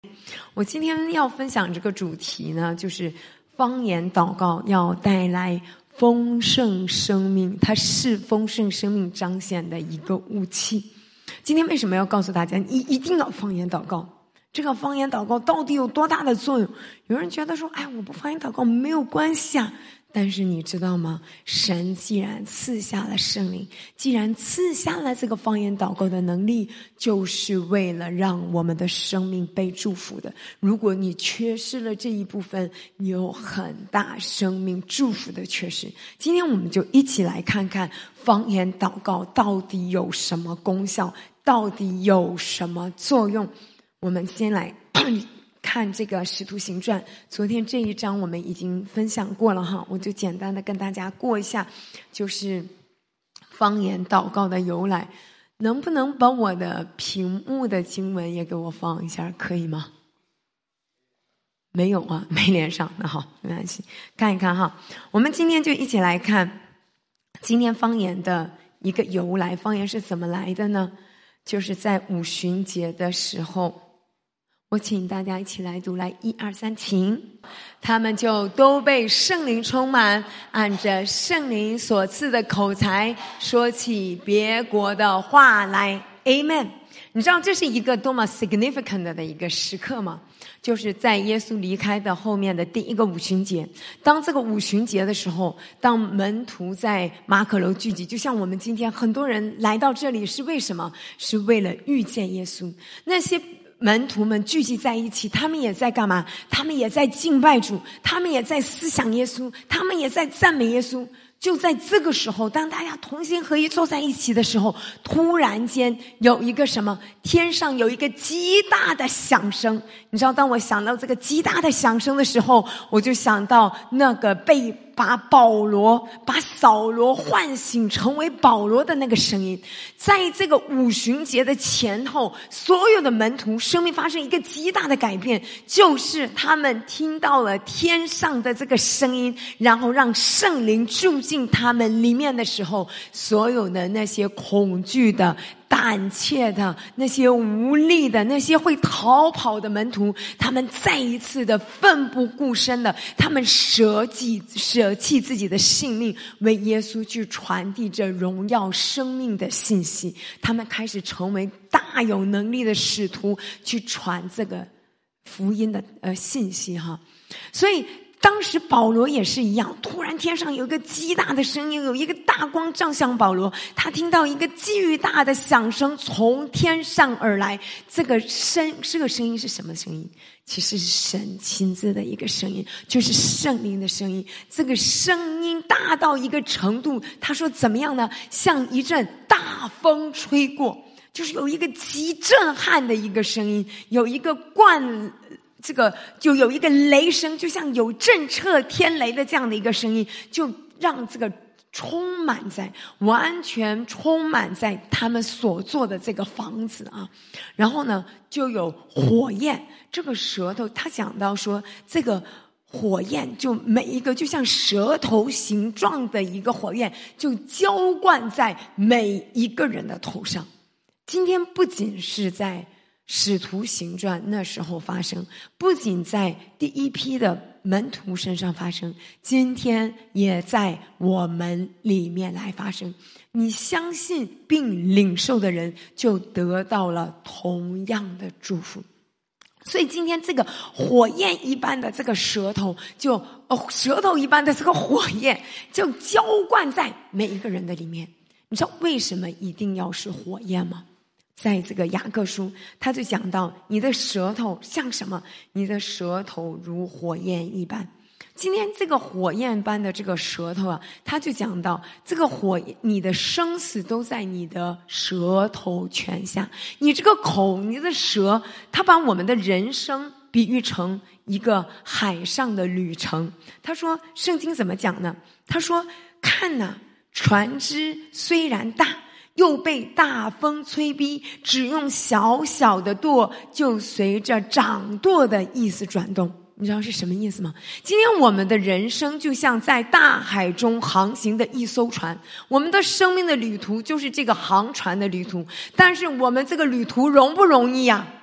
我今天要分享这个主题呢，就是方言祷告要带来丰盛生命，它是丰盛生命彰显的一个武器。今天为什么要告诉大家你一定要方言祷告？这个方言祷告到底有多大的作用？有人觉得说，我不方言祷告没有关系啊。但是你知道吗？神既然赐下了圣灵，既然赐下了这个方言祷告的能力，就是为了让我们的生命被祝福的。如果你缺失了这一部分，你有很大生命祝福的缺失。今天我们就一起来看看方言祷告到底有什么功效，到底有什么作用。我们先来看这个使徒行传，昨天这一章我们已经分享过了哈，我就简单的跟大家过一下，就是方言祷告的由来。能不能把我的屏幕的经文也给我放一下，可以吗？没有啊，没连上，那好，没关系，看一看哈。我们今天就一起来看今天方言的一个由来。方言是怎么来的呢？就是在五旬节的时候，我请大家一起来读，来1、2、3，请。他们就都被圣灵充满，按着圣灵所赐的口才，说起别国的话来。Amen。你知道这是一个多么 significant 的一个时刻吗？就是在耶稣离开的后面的第一个五旬节。当这个五旬节的时候，当门徒在马可楼聚集，就像我们今天很多人来到这里是为什么？是为了遇见耶稣。那些门徒们聚集在一起，他们也在干嘛？他们也在敬拜主，他们也在思想耶稣，他们也在赞美耶稣。就在这个时候，当大家同心合一坐在一起的时候，突然间有一个什么？天上有一个极大的响声。你知道，当我想到这个极大的响声的时候，我就想到那个把扫罗唤醒成为保罗的那个声音。在这个五旬节的前后，所有的门徒生命发生一个极大的改变，就是他们听到了天上的这个声音，然后让圣灵住进他们里面的时候，所有的那些恐惧的、胆怯的、那些无力的、那些会逃跑的门徒，他们再一次的奋不顾身的，他们舍弃自己的性命，为耶稣去传递着荣耀生命的信息。他们开始成为大有能力的使徒，去传这个福音的信息哈。所以当时保罗也是一样，突然天上有一个极大的声音，有一个大光照向保罗，他听到一个巨大的响声从天上而来。这个声音是什么声音？其实是神亲自的一个声音，就是圣灵的声音。这个声音大到一个程度，他说怎么样呢？像一阵大风吹过，就是有一个极震撼的一个声音，有一个就有一个雷声，就像有震彻天雷的这样的一个声音，就让这个完全充满在他们所做的这个房子啊。然后呢，就有火焰，这个舌头，他讲到说，这个火焰就每一个就像舌头形状的一个火焰，就浇灌在每一个人的头上。今天不仅是在使徒行传那时候发生，不仅在第一批的门徒身上发生，今天也在我们里面来发生。你相信并领受的人，就得到了同样的祝福。所以今天这个火焰一般的这个舌头一般的这个火焰，就浇灌在每一个人的里面。你知道为什么一定要是火焰吗？在这个雅各书，他就讲到你的舌头像什么？你的舌头如火焰一般。今天这个火焰般的这个舌头啊，他就讲到这个你的生死都在你的舌头权下。你这个口，你的舌，他把我们的人生比喻成一个海上的旅程。他说圣经怎么讲呢？他说看哪，船只虽然大，又被大风吹逼，只用小小的舵，就随着掌舵的意思转动。你知道是什么意思吗？今天我们的人生就像在大海中航行的一艘船，我们的生命的旅途就是这个航船的旅途。但是我们这个旅途容不容易啊？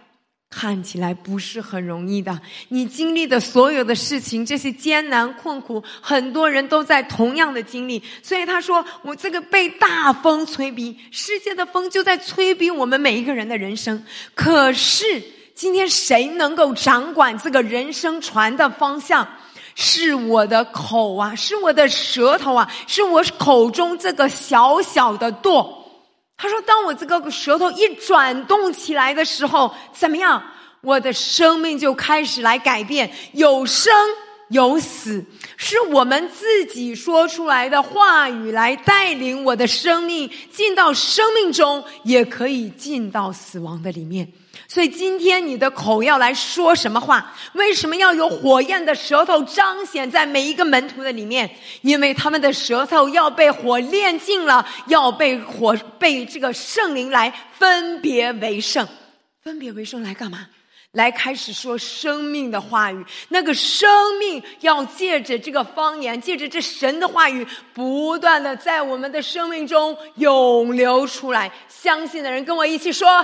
看起来不是很容易的，你经历的所有的事情，这些艰难困苦，很多人都在同样的经历。所以他说，我这个被大风吹逼，世界的风就在吹逼我们每一个人的人生。可是今天谁能够掌管这个人生船的方向？是我的口啊，是我的舌头啊，是我口中这个小小的舵。他说，当我这个舌头一转动起来的时候，怎么样？我的生命就开始来改变，有生有死，是我们自己说出来的话语来带领我的生命进到生命中，也可以进到死亡的里面。所以今天你的口要来说什么话？为什么要有火焰的舌头彰显在每一个门徒的里面？因为他们的舌头要被火炼尽了，要被这个圣灵来分别为圣。分别为圣来干嘛？来开始说生命的话语。那个生命要借着这个方言，借着这神的话语，不断的在我们的生命中涌流出来。相信的人跟我一起说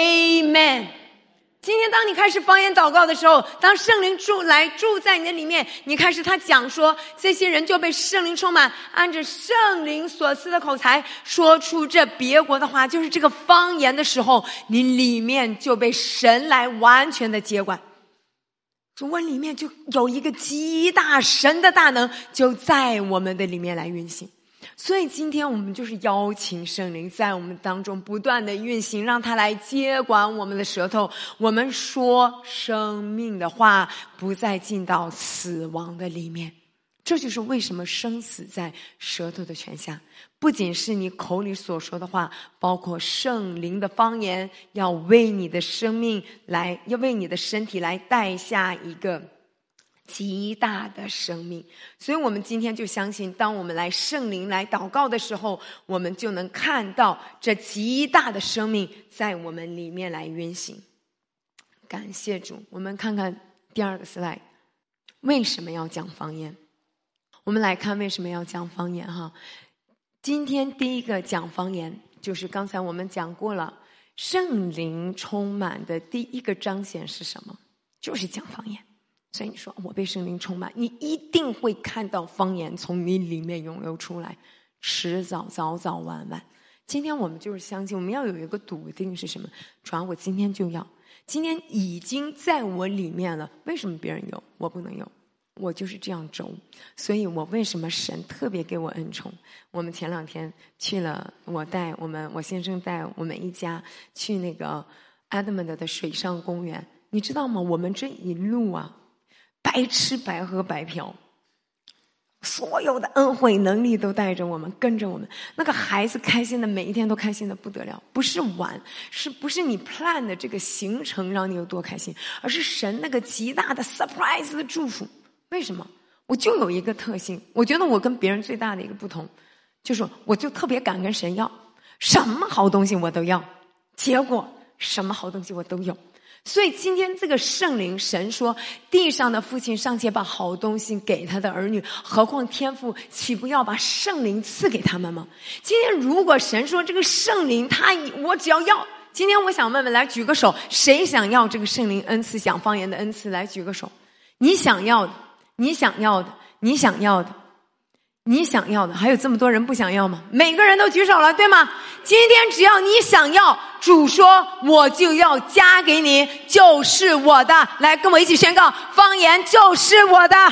Amen。 今天当你开始方言祷告的时候，当圣灵住在你的里面，你开始他讲说，这些人就被圣灵充满，按着圣灵所赐的口才说出这别国的话，就是这个方言的时候，你里面就被神来完全的接管。我里面就有一个极大神的大能就在我们的里面来运行。所以今天我们就是邀请圣灵在我们当中不断的运行，让他来接管我们的舌头，我们说生命的话，不再进到死亡的里面。这就是为什么生死在舌头的权下，不仅是你口里所说的话，包括圣灵的方言，要为你的生命来，要为你的身体来带下一个极大的生命。所以我们今天就相信，当我们来圣灵来祷告的时候，我们就能看到这极大的生命在我们里面来运行。感谢主。我们看看第二个 slide， 为什么要讲方言？我们来看为什么要讲方言哈。今天第一个讲方言，就是刚才我们讲过了，圣灵充满的第一个彰显是什么？就是讲方言。所以你说我被圣灵充满，你一定会看到方言从你里面涌流出来，迟早早早晚晚。今天我们就是相信，我们要有一个笃定是什么？主啊，我今天就要，今天已经在我里面了，为什么别人有我不能有？我就是这样轴。所以我为什么神特别给我恩宠？我们前2天去了，我先生带我们一家去那个 Edmond 的水上公园，你知道吗？我们这一路啊，白吃白喝白嫖，所有的恩惠能力都带着我们，跟着我们。那个孩子开心的，每一天都开心的不得了。不是玩，不是你 plan 的这个行程让你有多开心，而是神那个极大的 surprise 的祝福。为什么？我就有一个特性，我觉得我跟别人最大的一个不同，就是我就特别敢跟神要，什么好东西我都要，结果什么好东西我都有。所以今天这个圣灵，神说地上的父亲尚且把好东西给他的儿女，何况天父岂不要把圣灵赐给他们吗？今天如果神说这个圣灵我只要，今天我想问问，来举个手，谁想要这个圣灵恩赐讲方言的恩赐？来举个手。你想要的，你想要的，你想要的，你想要的，还有这么多人不想要吗？每个人都举手了，对吗？今天只要你想要，主说我就要加给你，就是我的。来跟我一起宣告，方言就是我的，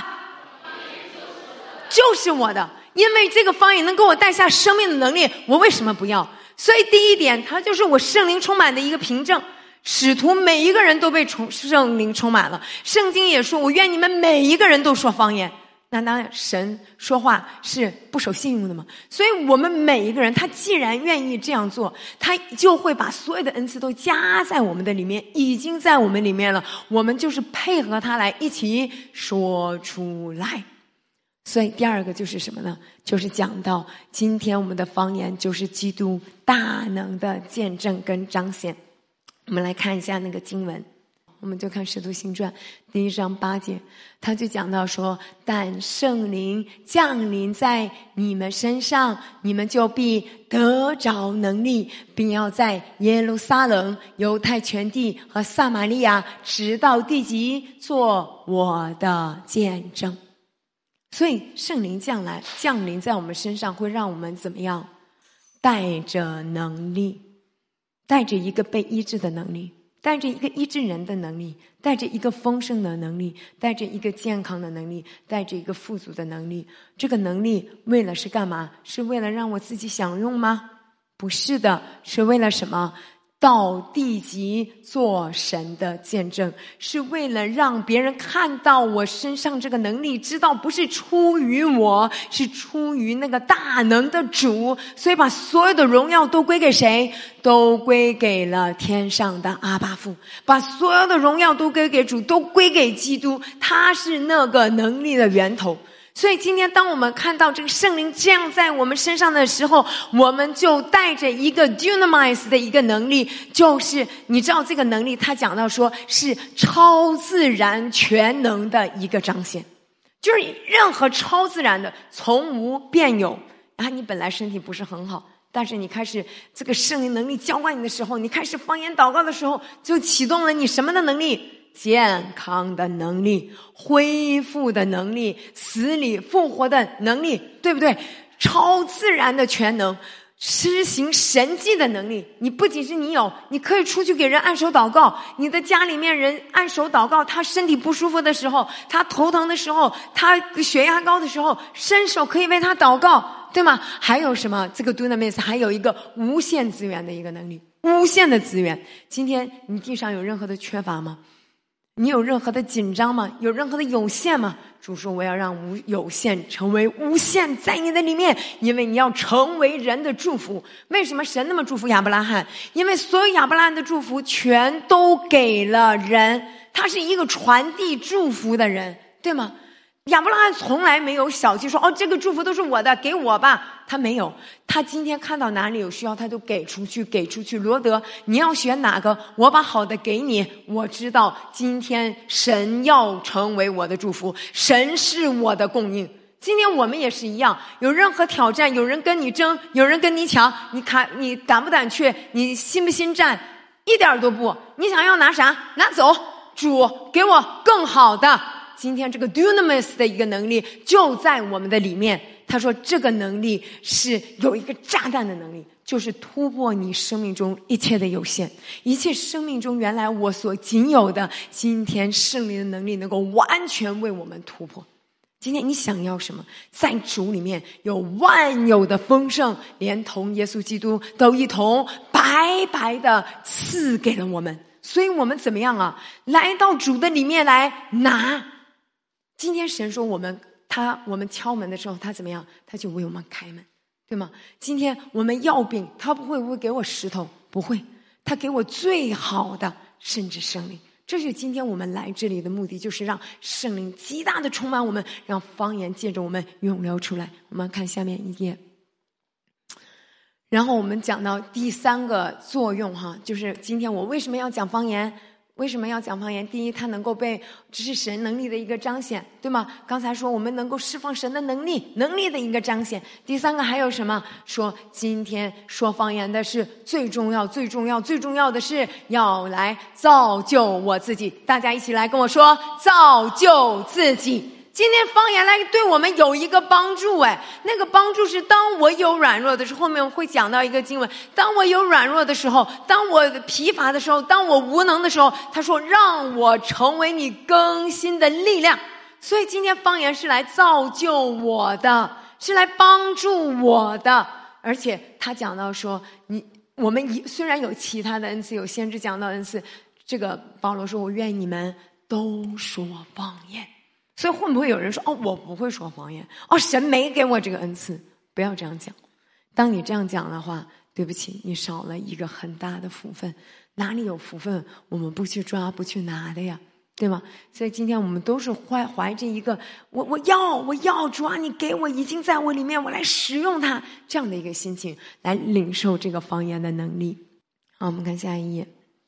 就是我的。因为这个方言能给我带下生命的能力，我为什么不要？所以第一点，它就是我圣灵充满的一个凭证。使徒每一个人都被圣灵充满了，圣经也说我愿你们每一个人都说方言。那当然神说话是不守信用的嘛，所以我们每一个人，他既然愿意这样做，他就会把所有的恩赐都加在我们的里面，已经在我们里面了，我们就是配合他来一起说出来。所以第二个就是什么呢？就是讲到今天我们的方言就是基督大能的见证跟彰显。我们来看一下那个经文， 我们就看使徒行传第1章8节，他就讲到说，但圣灵降临在你们身上，你们就必得着能力，并要在耶路撒冷、犹太全地和撒玛利亚直到地极做我的见证。所以圣灵降临在我们身上，会让我们怎么样？带着能力，带着一个被医治的能力，带着一个医治人的能力，带着一个丰盛的能力，带着一个健康的能力，带着一个富足的能力。这个能力为了是干嘛？是为了让我自己享用吗？不是的，是为了什么？到地极做神的见证，是为了让别人看到我身上这个能力，知道不是出于我，是出于那个大能的主。所以把所有的荣耀都归给谁？都归给了天上的阿爸父。把所有的荣耀都归给主，都归给基督，他是那个能力的源头。所以今天当我们看到这个圣灵这样在我们身上的时候，我们就带着一个 dunamis 的一个能力，就是你知道这个能力他讲到说是超自然全能的一个彰显，就是任何超自然的从无变有。然后你本来身体不是很好，但是你开始这个圣灵能力浇灌你的时候，你开始方言祷告的时候，就启动了你什么的能力？健康的能力，恢复的能力，死里复活的能力，对不对？超自然的全能，施行神迹的能力。你不仅是你有，你可以出去给人按手祷告，你的家里面人按手祷告，他身体不舒服的时候，他头疼的时候，他血压高的时候，伸手可以为他祷告，对吗？还有什么？这个 dunamis 还有一个无限资源的一个能力，无限的资源。今天你地上有任何的缺乏吗？你有任何的紧张吗？有任何的有限吗？主说我要让有限成为无限在你的里面，因为你要成为人的祝福。为什么神那么祝福亚伯拉罕？因为所有亚伯拉罕的祝福全都给了人，他是一个传递祝福的人，对吗？亚伯拉罕从来没有小气说这个祝福都是我的，给我吧。他没有，他今天看到哪里有需要他都给出去。罗德，你要选哪个？我把好的给你。我知道今天神要成为我的祝福，神是我的供应。今天我们也是一样，有任何挑战，有人跟你争，有人跟你抢，你胆不胆怯？你心不心战？一点都不。你想要拿啥？拿走。主给我更好的。今天这个 dunamis 的一个能力就在我们的里面。他说这个能力是有一个炸弹的能力，就是突破你生命中一切的有限，一切生命中原来我所仅有的，今天圣灵的能力能够完全为我们突破。今天你想要什么？在主里面有万有的丰盛，连同耶稣基督都一同白白的赐给了我们。所以我们怎么样啊？来到主的里面来拿。今天神说我们敲门的时候，他怎么样？他就为我们开门，对吗？今天我们要饼，他不会给我石头，不会，他给我最好的，甚至圣灵。这是今天我们来这里的目的，就是让圣灵极大的充满我们，让方言借着我们涌流出来。我们看下面一页。然后我们讲到第3个作用就是今天我为什么要讲方言？为什么要讲方言？第一，它能够这是神能力的一个彰显，对吗？刚才说我们能够释放神的能力的一个彰显。第3个还有什么？说今天说方言的是最重要的是要来造就我自己。大家一起来跟我说，造就自己。今天方言来对我们有一个帮助，那个帮助是当我有软弱的时候，后面我会讲到一个经文，当我有软弱的时候，当我疲乏的时候，当我无能的时候，他说让我成为你更新的力量。所以今天方言是来造就我的，是来帮助我的。而且他讲到说我们虽然有其他的恩赐，有先知讲到恩赐，这个保罗说我愿你们都说方言。所以会不会有人说我不会说方言，神没给我这个恩赐？不要这样讲。当你这样讲的话，对不起，你少了一个很大的福分。哪里有福分我们不去抓不去拿的呀，对吗？所以今天我们都是怀着一个我要主啊，你给我已经在我里面，我来使用它，这样的一个心情来领受这个方言的能力。好，我们看下一页。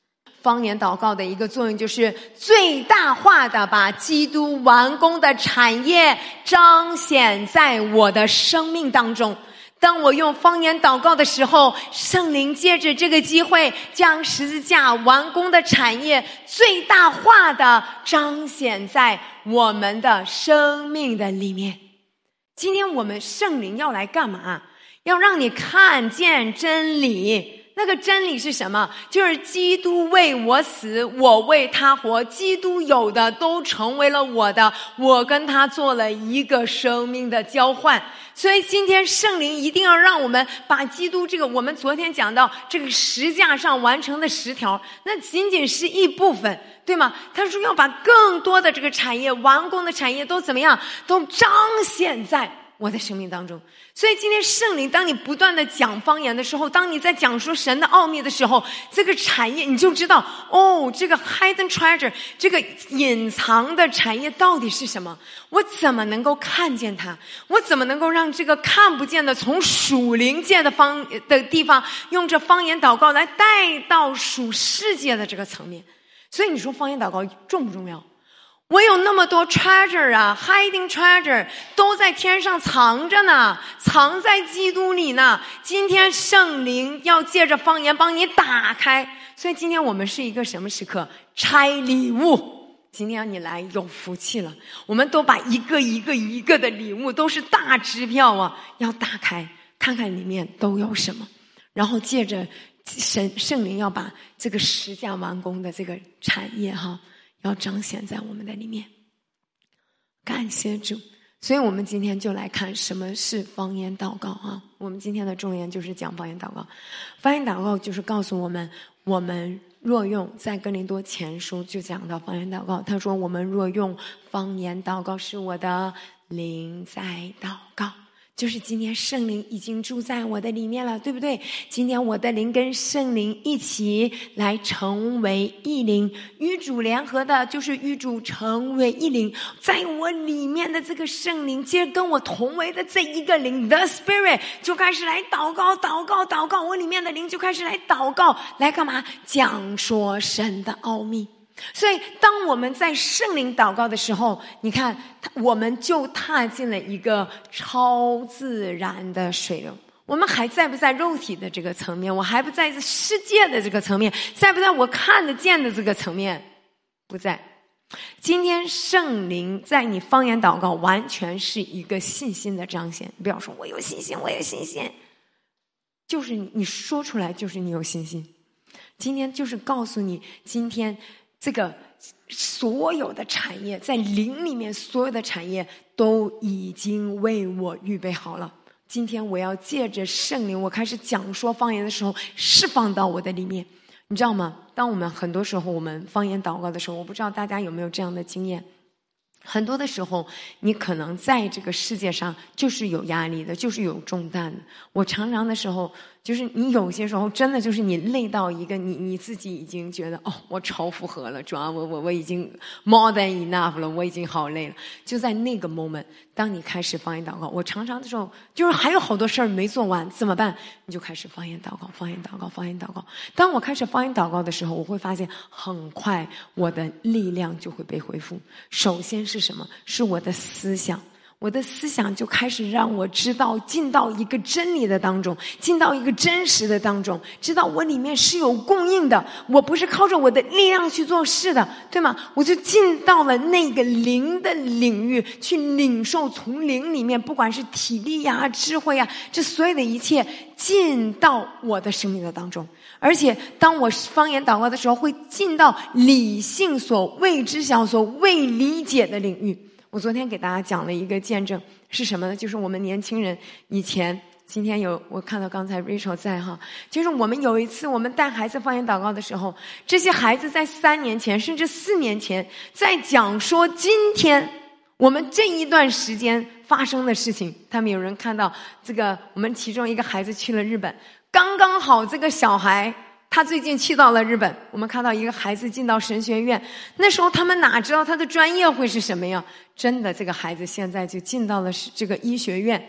方言祷告的一个作用就是最大化的把基督完工的产业彰显在我的生命当中。当我用方言祷告的时候，圣灵借着这个机会将十字架完工的产业最大化的彰显在我们的生命的里面。今天我们圣灵要来干嘛？要让你看见真理。那个真理是什么？就是基督为我死，我为他活，基督有的都成为了我的，我跟他做了一个生命的交换。所以今天圣灵一定要让我们把基督这个我们昨天讲到这个十架上完成的10条，那仅仅是一部分，对吗？他说要把更多的这个产业，完工的产业都怎么样？都彰显在我的生命当中。所以今天圣灵当你不断的讲方言的时候，当你在讲说神的奥秘的时候，这个产业你就知道，这个 hidden treasure， 这个隐藏的产业到底是什么？我怎么能够看见它？我怎么能够让这个看不见的从属灵界的地方用这方言祷告来带到属世界的这个层面？所以你说方言祷告重不重要？我有那么多 treasure 啊 hiding treasure 都在天上藏着呢，藏在基督里呢。今天圣灵要借着方言帮你打开。所以今天我们是一个什么时刻？拆礼物。今天你来有福气了，我们都把一个一个一个的礼物都是大支票啊，要打开看看里面都有什么，然后借着圣灵要把这个十架完工的这个产业要彰显在我们的里面。感谢主。所以我们今天就来看什么是方言祷告啊。我们今天的重点就是讲方言祷告。方言祷告就是告诉我们，我们若用，在哥林多前书就讲到方言祷告，他说我们若用方言祷告，是我的灵在祷告。就是今天圣灵已经住在我的里面了，对不对？今天我的灵跟圣灵一起来成为一灵，与主联合的就是与主成为一灵。在我里面的这个圣灵接着跟我同为的这一个灵 The Spirit 就开始来祷告祷告祷告，我里面的灵就开始来祷告，来干嘛？讲说神的奥秘。所以当我们在圣灵祷告的时候，你看我们就踏进了一个超自然的水流。我们还在不在肉体的这个层面？我还不在世界的这个层面？在不在我看得见的这个层面？不在。今天圣灵在你方言祷告完全是一个信心的彰显。不要说我有信心我有信心，就是你说出来就是你有信心。今天就是告诉你，今天这个所有的产业，在灵里面所有的产业都已经为我预备好了。今天我要借着圣灵，我开始讲说方言的时候，释放到我的里面。你知道吗？当我们很多时候我们方言祷告的时候，我不知道大家有没有这样的经验，很多的时候你可能在这个世界上就是有压力的，就是有重担的。我常常的时候就是你有些时候真的就是你累到一个你自己已经觉得我超负荷了，主要我已经 more than enough 了，我已经好累了。就在那个 moment， 当你开始方言祷告，我常常的时候就是还有好多事儿没做完，怎么办？你就开始方言祷告方言祷告方言祷告。当我开始方言祷告的时候，我会发现很快我的力量就会被恢复。首先是什么？是我的思想。我的思想就开始让我知道进到一个真理的当中，进到一个真实的当中，知道我里面是有供应的，我不是靠着我的力量去做事的，对吗？我就进到了那个灵的领域去领受，从灵里面不管是体力呀智慧呀，这所有的一切进到我的生命的当中。而且当我方言祷告的时候，会进到理性所未知晓所未理解的领域。我昨天给大家讲了一个见证是什么呢？就是我们年轻人以前，今天我看到刚才 Rachel 在就是我们有一次我们带孩子方言祷告的时候，这些孩子在3年前甚至4年前在讲说今天我们这一段时间发生的事情。他们有人看到这个，我们其中一个孩子去了日本，刚刚好这个小孩他最近去到了日本，我们看到一个孩子进到神学院，那时候他们哪知道他的专业会是什么呀？真的，这个孩子现在就进到了这个医学院，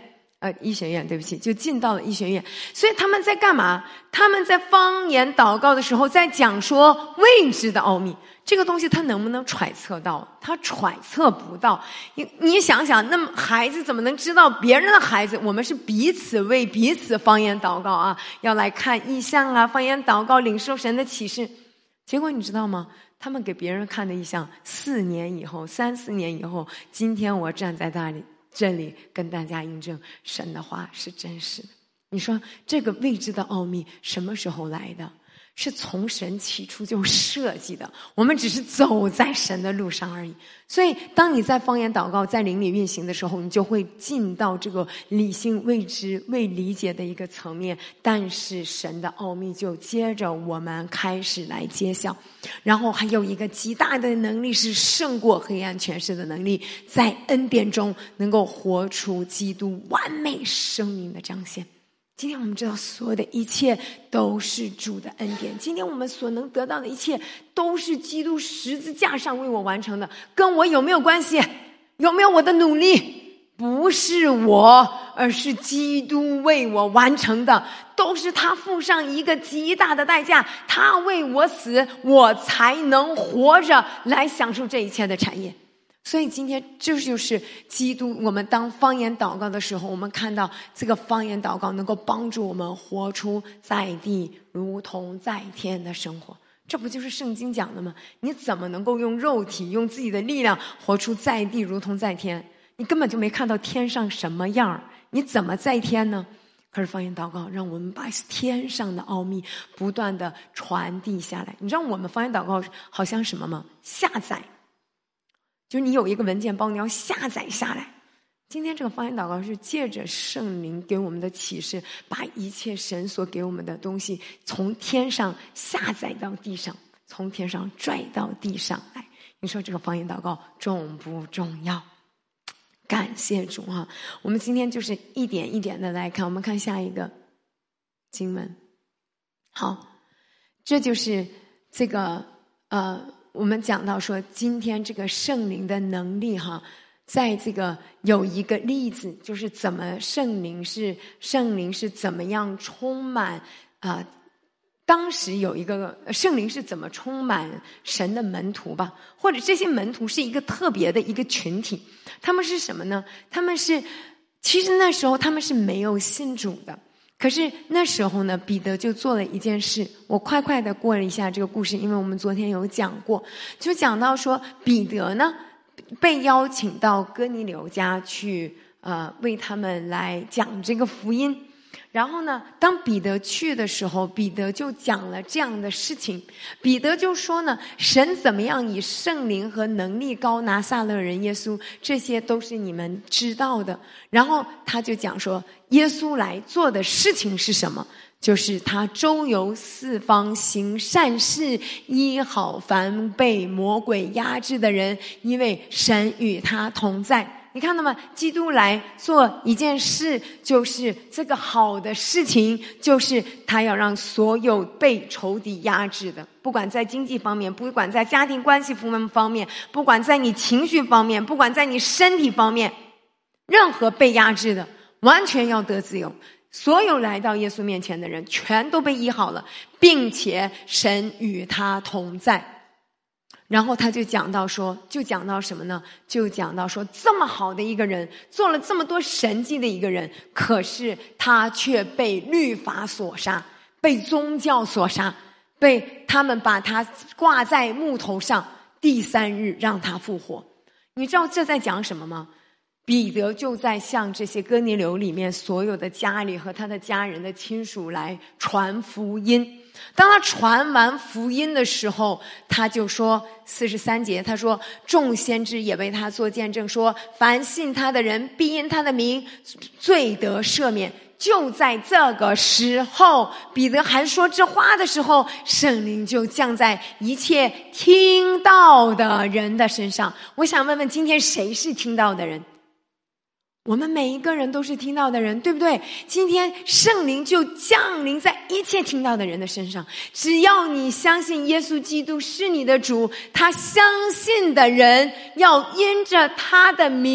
医学院，对不起，就进到了医学院。所以他们在干嘛？他们在方言祷告的时候，在讲说未知的奥秘。这个东西他能不能揣测到？他揣测不到。你想想，那么孩子怎么能知道别人的孩子？我们是彼此为彼此方言祷告啊，要来看异象啊，方言祷告，领受神的启示。结果你知道吗？他们给别人看的异象，3、4年以后，今天我站在这里跟大家印证神的话是真实的。你说这个未知的奥秘什么时候来的？是从神起初就设计的，我们只是走在神的路上而已。所以当你在方言祷告在灵里运行的时候，你就会进到这个理性未知未理解的一个层面，但是神的奥秘就接着我们开始来揭晓。然后还有一个极大的能力，是胜过黑暗权势的能力，在恩典中能够活出基督完美生命的彰显。今天我们知道所有的一切都是主的恩典，今天我们所能得到的一切都是基督十字架上为我完成的，跟我有没有关系？有没有我的努力？不是我，而是基督为我完成的，都是他付上一个极大的代价，他为我死，我才能活着来享受这一切的产业。所以今天这就是基督，我们当方言祷告的时候，我们看到这个方言祷告能够帮助我们活出在地如同在天的生活。这不就是圣经讲的吗？你怎么能够用肉体用自己的力量活出在地如同在天？你根本就没看到天上什么样，你怎么在天呢？可是方言祷告让我们把天上的奥秘不断的传递下来。你知道我们方言祷告好像什么吗？下载，就是你有一个文件包，你要下载下来。今天这个方言祷告是借着圣灵给我们的启示，把一切神所给我们的东西从天上下载到地上，从天上拽到地上来。你说这个方言祷告重不重要？感谢主啊！我们今天就是一点一点的来看，我们看下一个经文。好，这就是这个我们讲到说今天这个圣灵的能力哈，在这个有一个例子，就是怎么圣灵是怎么样充满当时有一个圣灵是怎么充满神的门徒吧，或者这些门徒是一个特别的一个群体。他们是什么呢？其实那时候他们是没有信主的。可是那时候呢，彼得就做了一件事，我快快的过了一下这个故事，因为我们昨天有讲过，就讲到说彼得呢被邀请到哥尼流家去为他们来讲这个福音。然后呢，当彼得去的时候，彼得就讲了这样的事情。彼得就说呢，神怎么样以圣灵和能力膏拿撒勒人耶稣，这些都是你们知道的。然后他就讲说，耶稣来做的事情是什么？就是他周游四方，行善事，医好凡被魔鬼压制的人，因为神与他同在。你看到吗？基督来做一件事，就是这个好的事情，就是他要让所有被仇敌压制的，不管在经济方面，不管在家庭关系方面，不管在你情绪方面，不管在你身体方面，任何被压制的完全要得自由。所有来到耶稣面前的人全都被医好了，并且神与他同在。然后他就讲到什么呢？就讲到说，这么好的一个人，做了这么多神迹的一个人，可是他却被律法所杀，被宗教所杀，被他们把他挂在木头上，第3日让他复活。你知道这在讲什么吗？彼得就在向这些哥尼流里面所有的家里和他的家人的亲属来传福音。当他传完福音的时候，他就说43节，他说众先知也为他做见证，说凡信他的人必因他的名罪得赦免。就在这个时候，彼得还说这话的时候，圣灵就降在一切听到的人的身上。我想问问，今天谁是听到的人？我们每一个人都是听到的人，对不对？今天圣灵就降临在一切听到的人的身上。只要你相信耶稣基督是你的主，他相信的人要因着他的名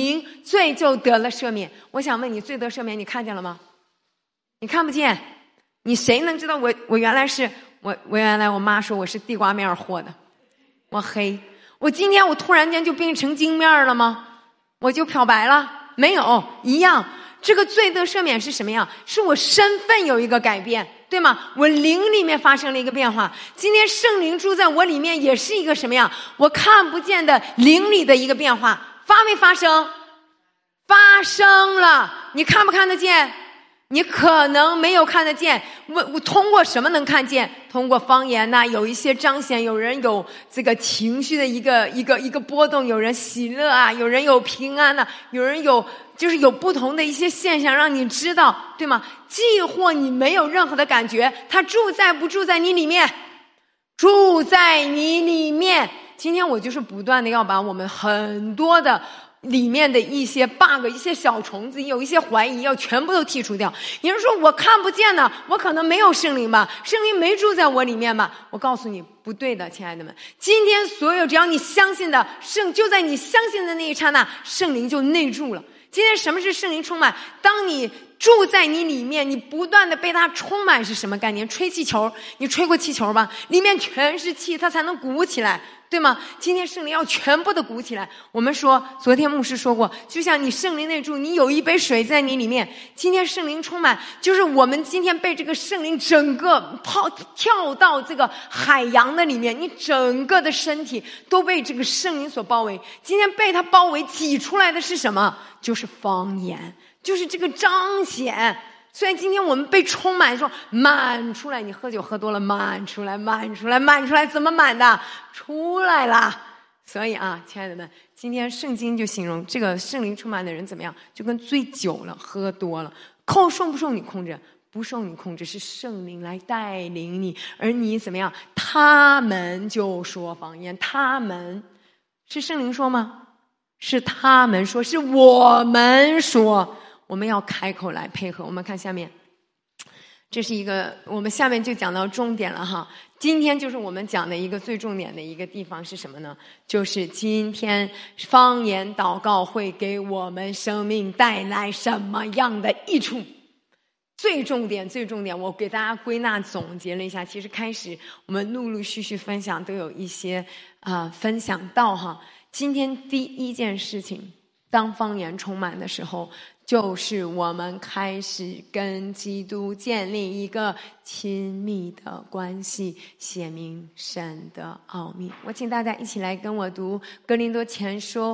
罪就得了赦免。我想问你，罪得赦免你看见了吗？你看不见。你谁能知道我原来是我原来我妈说我是地瓜面和的，我黑。我今天我突然间就变成金面了吗？我就漂白了？没有，一样。这个罪得赦免是什么样？是我身份有一个改变，对吗？我灵里面发生了一个变化。今天圣灵住在我里面也是一个什么样？我看不见的灵里的一个变化。发没发生？发生了。你看不看得见？你可能没有看得见。我通过什么能看见？通过方言呐，有一些彰显，有人有这个情绪的一个波动，有人喜乐啊，有人有平安呐，有人有就是有不同的一些现象让你知道，对吗？既或你没有任何的感觉，他住在不住在你里面？住在你里面。今天我就是不断的要把我们很多的里面的一些 bug 一些小虫子有一些怀疑要全部都剔除掉。有人说我看不见呢，我可能没有圣灵吧，圣灵没住在我里面吧。我告诉你不对的，亲爱的们，今天所有只要你相信的就在你相信的那一刹那，圣灵就内住了。今天什么是圣灵充满？当你住在你里面，你不断的被它充满是什么概念？吹气球，你吹过气球吧？里面全是气，它才能鼓起来，对吗？今天圣灵要全部的鼓起来。我们说昨天牧师说过，就像你圣灵内住，你有一杯水在你里面，今天圣灵充满，就是我们今天被这个圣灵整个跳到这个海洋的里面，你整个的身体都被这个圣灵所包围。今天被它包围挤出来的是什么？就是方言，就是这个彰显。虽然今天我们被充满，说满出来，你喝酒喝多了，满出来，满出来，满出来，怎么满的？出来了。所以啊，亲爱的们，今天圣经就形容这个圣灵充满的人怎么样？就跟醉酒了，喝多了，受不受你控制？不受你控制，是圣灵来带领你，而你怎么样？他们就说方言，他们是圣灵说吗？是他们说，是我们说。我们要开口来配合。我们看下面，这是一个我们下面就讲到重点了哈。今天就是我们讲的一个最重点的一个地方是什么呢？就是今天方言祷告会给我们生命带来什么样的益处？最重点，我给大家归纳总结了一下。其实开始我们陆陆续续分享都有一些分享到哈。今天第一件事情，当方言充满的时候，就是我们开始跟基督建立一个亲密的关系，显明神的奥秘。我请大家一起来跟我读哥林多前书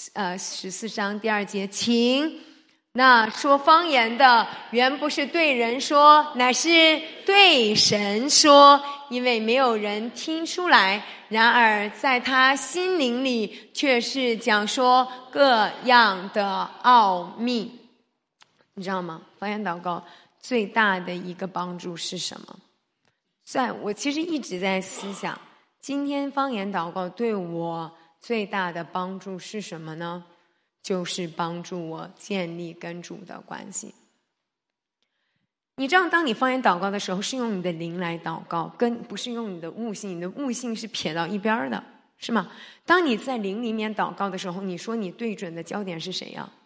14章第2节，请。那说方言的原不是对人说，乃是对神说，因为没有人听出来，然而在他心灵里却是讲说各样的奥秘。你知道吗？方言祷告最大的一个帮助是什么？我其实一直在思想，今天方言祷告对我最大的帮助是什么呢？就是帮助我建立跟主的关系。你知道，当你方言祷告的时候，是用你的灵来祷告，不是用你的悟性。你的悟性是撇到一边的，是吗？当你在灵里面祷告的时候，你说你对准的焦点是谁呀？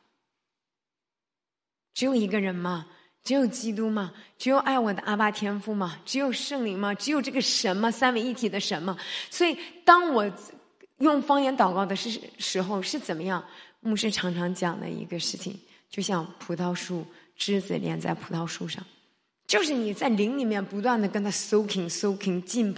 只有一个人吗？只有基督吗？只有爱我的阿爸天父吗？只有圣灵吗？只有这个神吗？三位一体的神吗？所以当我用方言祷告的时候是怎么样？牧师常常讲的一个事情，就像葡萄树枝子连在葡萄树上，就是你在灵里面不断的跟它 soaking 浸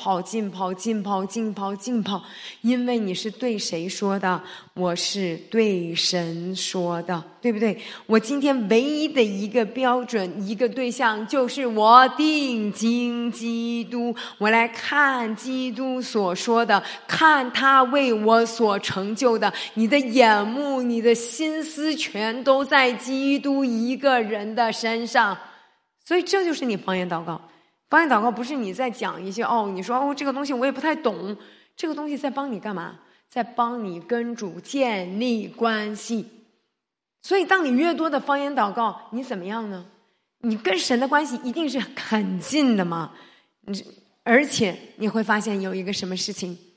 泡，因为你是对谁说的？我是对神说的，对不对？我今天唯一的一个标准，一个对象，就是我定睛基督，我来看基督所说的，看他为我所成就的。你的眼目，你的心思全都在基督一个人的身上。所以这就是你方言祷告。方言祷告不是你在讲一些你说这个东西我也不太懂，这个东西在帮你干嘛？在帮你跟主建立关系。所以当你越多的方言祷告，你怎么样呢？你跟神的关系一定是很近的嘛。而且你会发现有一个什么事情，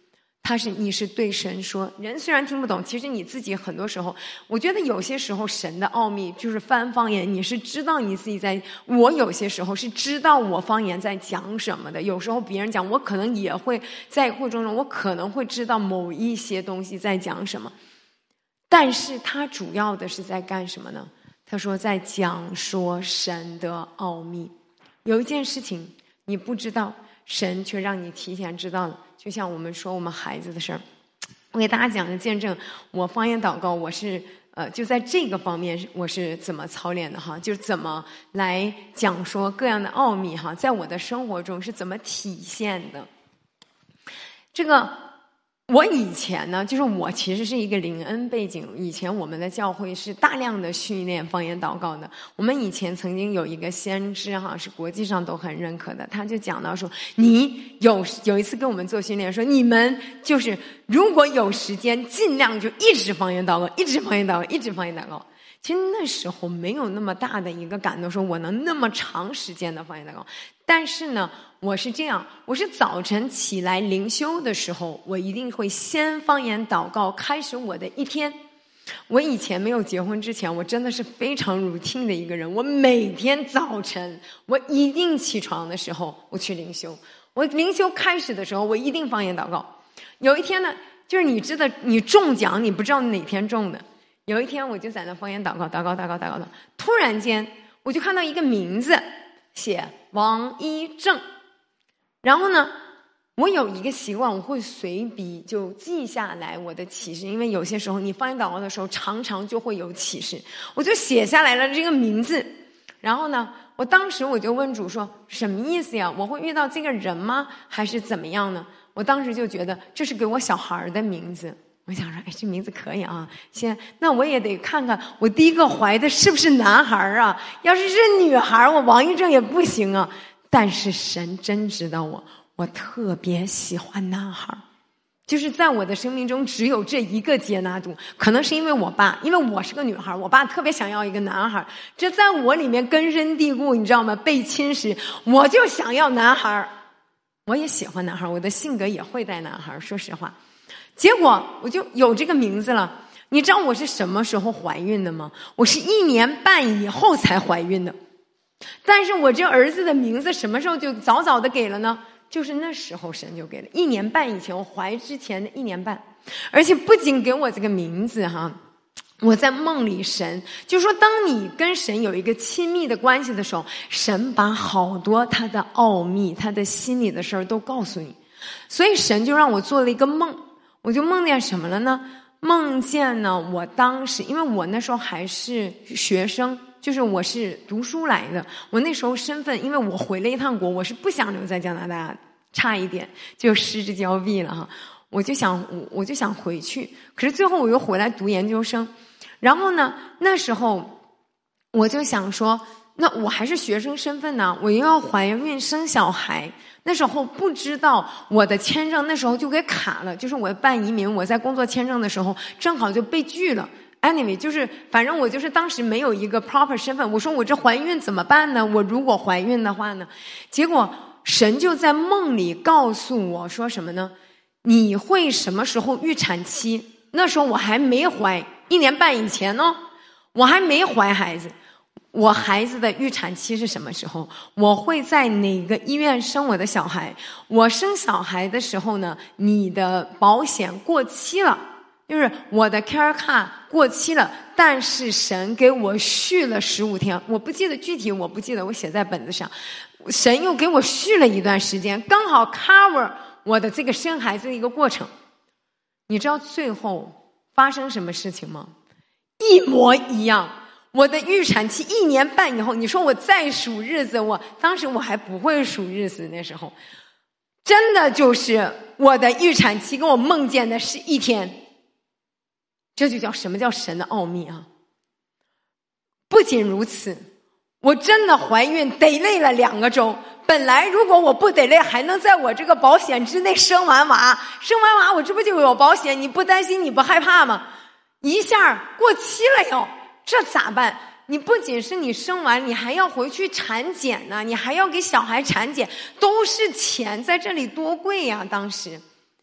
你是对神说，人虽然听不懂，其实你自己很多时候，我觉得有些时候神的奥秘就是翻方言，你是知道你自己我有些时候是知道我方言在讲什么的，有时候别人讲，我可能也会在过程中，我可能会知道某一些东西在讲什么，但是他主要的是在干什么呢？他说在讲说神的奥秘。有一件事情你不知道，神却让你提前知道了，就像我们说我们孩子的事儿。我给大家讲个见证，我方言祷告，我是就在这个方面我是怎么操练的哈，就是怎么来讲说各样的奥秘哈，在我的生活中是怎么体现的。这个我以前呢，就是我其实是一个灵恩背景，以前我们的教会是大量的训练方言祷告的。我们以前曾经有一个先知哈，是国际上都很认可的，他就讲到说，你有一次跟我们做训练，说你们就是如果有时间，尽量就一直方言祷告，一直方言祷告，一直方言祷告。其实那时候没有那么大的一个感动，说我能那么长时间的方言祷告。但是呢，我是这样，我是早晨起来灵修的时候，我一定会先方言祷告开始我的一天。我以前没有结婚之前，我真的是非常 routine 的一个人，我每天早晨我一定起床的时候我去灵修，我灵修开始的时候我一定方言祷告。有一天呢，就是你知道你中奖你不知道哪天中的，有一天我就在那方言祷告，突然间我就看到一个名字写王一正，然后呢我有一个习惯，我会随笔就记下来我的启示，因为有些时候你方言祷告的时候常常就会有启示，我就写下来了这个名字。然后呢我当时我就问主说，什么意思呀？我会遇到这个人吗？还是怎么样呢？我当时就觉得这是给我小孩的名字，我想说，这名字可以啊。那我也得看看我第一个怀的是不是男孩啊？要是女孩，我王一正也不行啊。但是神真知道我特别喜欢男孩，就是在我的生命中只有这一个接纳度。可能是因为我爸，因为我是个女孩，我爸特别想要一个男孩，这在我里面根深蒂固，你知道吗？被侵蚀，我就想要男孩。我也喜欢男孩，我的性格也会带男孩，说实话。结果我就有这个名字了。你知道我是什么时候怀孕的吗？我是1年半以后才怀孕的。但是我这儿子的名字什么时候就早早的给了呢？就是那时候神就给了，1年半以前，我怀之前的1年半。而且不仅给我这个名字哈，我在梦里神就说，当你跟神有一个亲密的关系的时候，神把好多他的奥秘，他的心里的事儿都告诉你。所以神就让我做了一个梦，我就梦见什么了呢？梦见呢，我当时因为我那时候还是学生，就是我是读书来的，我那时候身份，因为我回了一趟国，我是不想留在加拿大，差一点就失之交臂了哈。我就想回去，可是最后我又回来读研究生。然后呢，那时候我就想说，那我还是学生身份呢，我又要怀孕生小孩。那时候不知道我的签证那时候就给卡了，就是我办移民，我在工作签证的时候正好就被拒了。Anyway， 就是反正我就是当时没有一个 proper 身份，我说我这怀孕怎么办呢？我如果怀孕的话呢？结果神就在梦里告诉我说什么呢？你会什么时候预产期？那时候我还没怀，1年半以前呢，我还没怀孩子。我孩子的预产期是什么时候？我会在哪个医院生我的小孩？我生小孩的时候呢，你的保险过期了，就是我的 care card 过期了，但是神给我续了15天，我不记得具体，我不记得，我写在本子上。神又给我续了一段时间，刚好 cover 我的这个生孩子的一个过程。你知道最后发生什么事情吗？一模一样。我的预产期1年半以后，你说我再数日子，当时我还不会数日子，那时候真的就是我的预产期跟我梦见的是一天。这就叫什么叫神的奥秘啊！不仅如此，我真的怀孕得累了2个周。本来如果我不得累，还能在我这个保险之内生完娃我这不就有保险？你不担心你不害怕吗？一下过期了哟，这咋办？你不仅是你生完，你还要回去产检呢，你还要给小孩产检，都是钱，在这里多贵呀！当时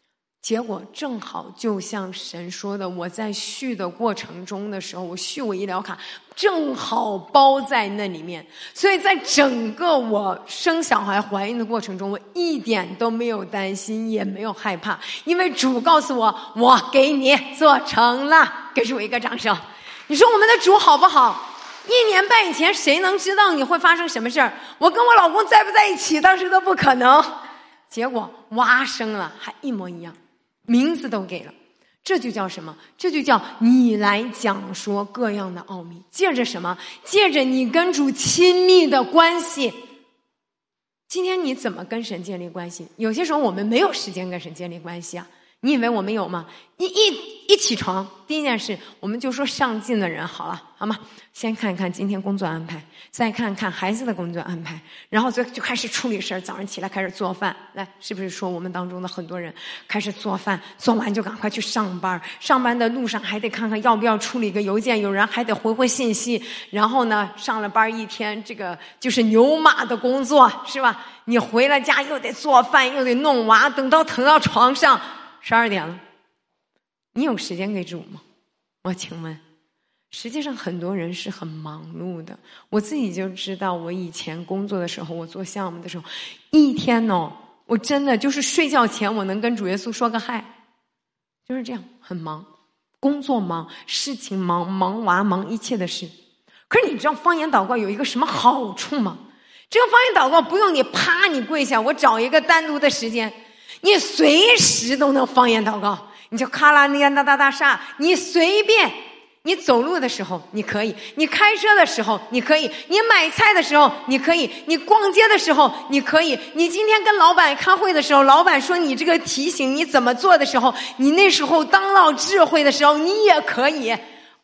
结果正好就像神说的，我在续的过程中的时候，我续我医疗卡正好包在那里面，所以在整个我生小孩怀孕的过程中，我一点都没有担心，也没有害怕，因为主告诉我，我给你做成了。给主一个掌声。你说我们的主好不好？1年半以前谁能知道你会发生什么事儿？我跟我老公在不在一起当时都不可能，结果娃生了还一模一样，名字都给了。这就叫什么？这就叫你来讲说各样的奥秘。借着什么？借着你跟主亲密的关系。今天你怎么跟神建立关系？有些时候我们没有时间跟神建立关系啊。你以为我们有吗？一起床第一件事，我们就说上进的人好了，好吗？先看看今天工作安排，再看看孩子的工作安排，然后就开始处理事儿。早上起来开始做饭，来，是不是说我们当中的很多人开始做饭，做完就赶快去上班，上班的路上还得看看要不要处理个邮件，有人还得回信息，然后呢，上了班一天，这个就是牛马的工作，是吧？你回了家又得做饭，又得弄娃，等到腾到床上12点了，你有时间给主吗？我请问，实际上很多人是很忙碌的。我自己就知道，我以前工作的时候，我做项目的时候，一天我真的就是睡觉前我能跟主耶稣说个嗨，就是这样，很忙，工作忙，事情忙，忙娃，忙一切的事。可是你知道方言祷告有一个什么好处吗？这个方言祷告不用你啪你跪下，我找一个单独的时间，你随时都能方言祷告，你就咔啦那样哒哒哒啥，你随便。你走路的时候你可以，你开车的时候你可以，你买菜的时候你可以，你逛街的时候你可以，你今天跟老板开会的时候，老板说你这个提醒你怎么做的时候，你那时候当到智慧的时候你也可以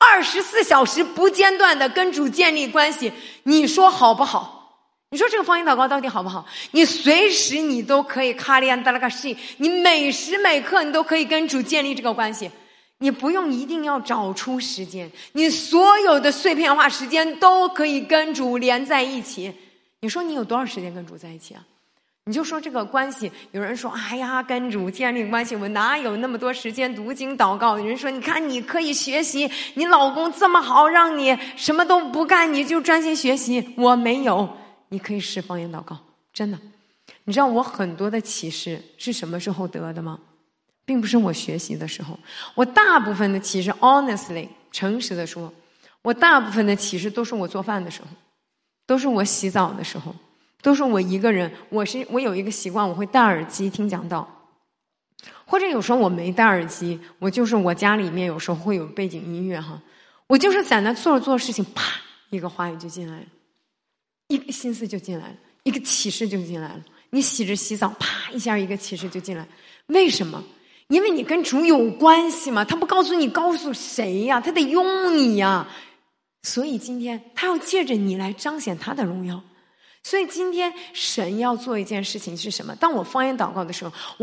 24小时不间断的跟主建立关系。你说好不好？你说这个方言祷告到底好不好？你随时你都可以卡利安达拉卡西，你每时每刻你都可以跟主建立这个关系。你不用一定要找出时间，你所有的碎片化时间都可以跟主连在一起。你说你有多少时间跟主在一起啊？你就说这个关系，有人说哎呀，跟主建立关系我哪有那么多时间读经祷告。有人说你看你可以学习，你老公这么好，让你什么都不干你就专心学习。我没有。你可以试方言祷告，真的。你知道我很多的启示是什么时候得的吗？并不是我学习的时候，我大部分的启示 honestly 诚实的说，我大部分的启示都是我做饭的时候，都是我洗澡的时候，都是我一个人。我有一个习惯，我会戴耳机听讲道，或者有时候我没戴耳机，我就是我家里面有时候会有背景音乐哈，我就是在那做事情，啪一个话语就进来了，一个心思就进来了，一个启示就进来了。你洗着洗澡，啪一下一个启示就进来。为什么？因为你跟主有关系嘛，他不告诉你告诉谁呀？他得用你呀。所以今天他要借着你来彰显他的荣耀。所以今天神要做一件事情是什么？当我方言祷告的时候，我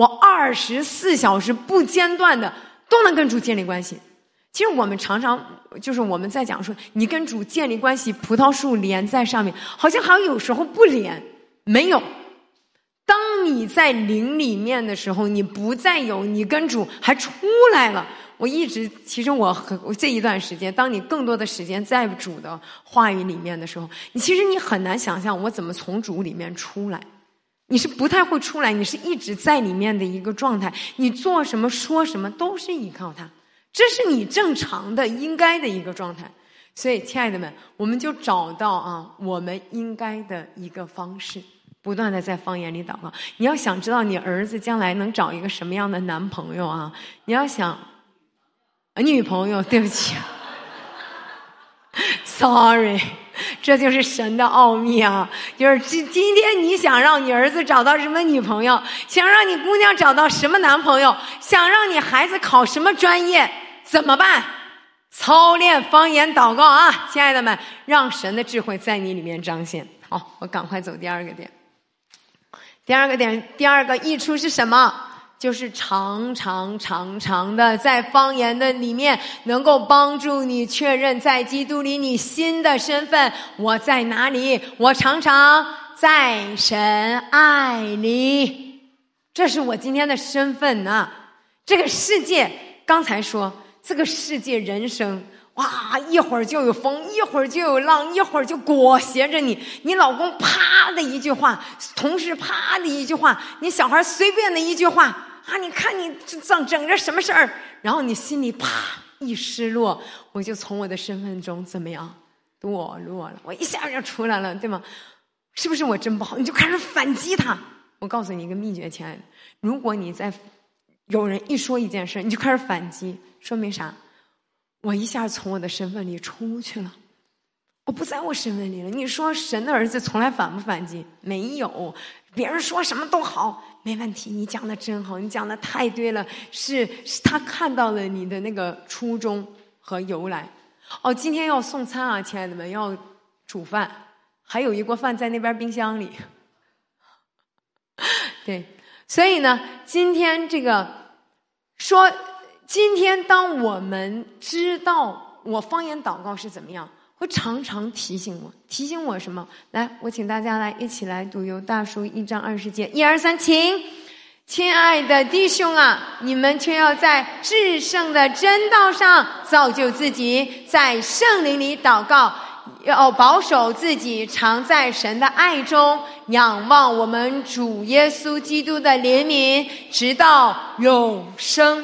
24小时不间断的都能跟主建立关系。其实我们常常就是我们在讲说，你跟主建立关系，葡萄树连在上面，好像有时候不连，没有。当你在灵里面的时候，你不再有，你跟主还出来了。其实我这一段时间，当你更多的时间在主的话语里面的时候，其实你很难想象我怎么从主里面出来。你是不太会出来，你是一直在里面的一个状态，你做什么说什么都是依靠他，这是你正常的应该的一个状态。所以亲爱的们，我们就找到我们应该的一个方式，不断的在方言里祷告。你要想知道你儿子将来能找一个什么样的男朋友啊？你要想女朋友，对不起，sorry， 这就是神的奥秘啊！就是今天你想让你儿子找到什么女朋友，想让你姑娘找到什么男朋友，想让你孩子考什么专业，怎么办？操练方言祷告啊，亲爱的们，让神的智慧在你里面彰显。好，我赶快走第二个点。第二个益处是什么？就是常常的在方言的里面能够帮助你确认在基督里你新的身份。我在哪里？我常常在神爱里，这是我今天的身份啊。 这个世界，刚才说这个世界人生，哇，一会儿就有风，一会儿就有浪，一会儿就裹挟着你。你老公啪的一句话，同事啪的一句话，你小孩随便的一句话啊，你看你整着什么事儿，然后你心里啪一失落，我就从我的身份中怎么样堕落了，我一下就出来了，对吗？是不是我真不好？你就开始反击他。我告诉你一个秘诀，亲爱的，如果你在有人一说一件事，你就开始反击，说明啥？我一下从我的身份里出去了，我不在我身份里了。你说神的儿子从来反不反击？没有，别人说什么都好，没问题，你讲的真好，你讲的太对了，是他看到了你的那个初衷和由来。哦，今天要送餐啊，亲爱的们，要煮饭，还有一锅饭在那边冰箱里。对，所以呢，今天这个说，今天当我们知道我方言祷告是怎么样，会常常提醒我什么？来，我请大家来一起来读犹大书1章20节，1、2、3，请。亲爱的弟兄啊，你们却要在至圣的真道上造就自己，在圣灵里祷告，要保守自己常在神的爱中，仰望我们主耶稣基督的怜悯，直到永生。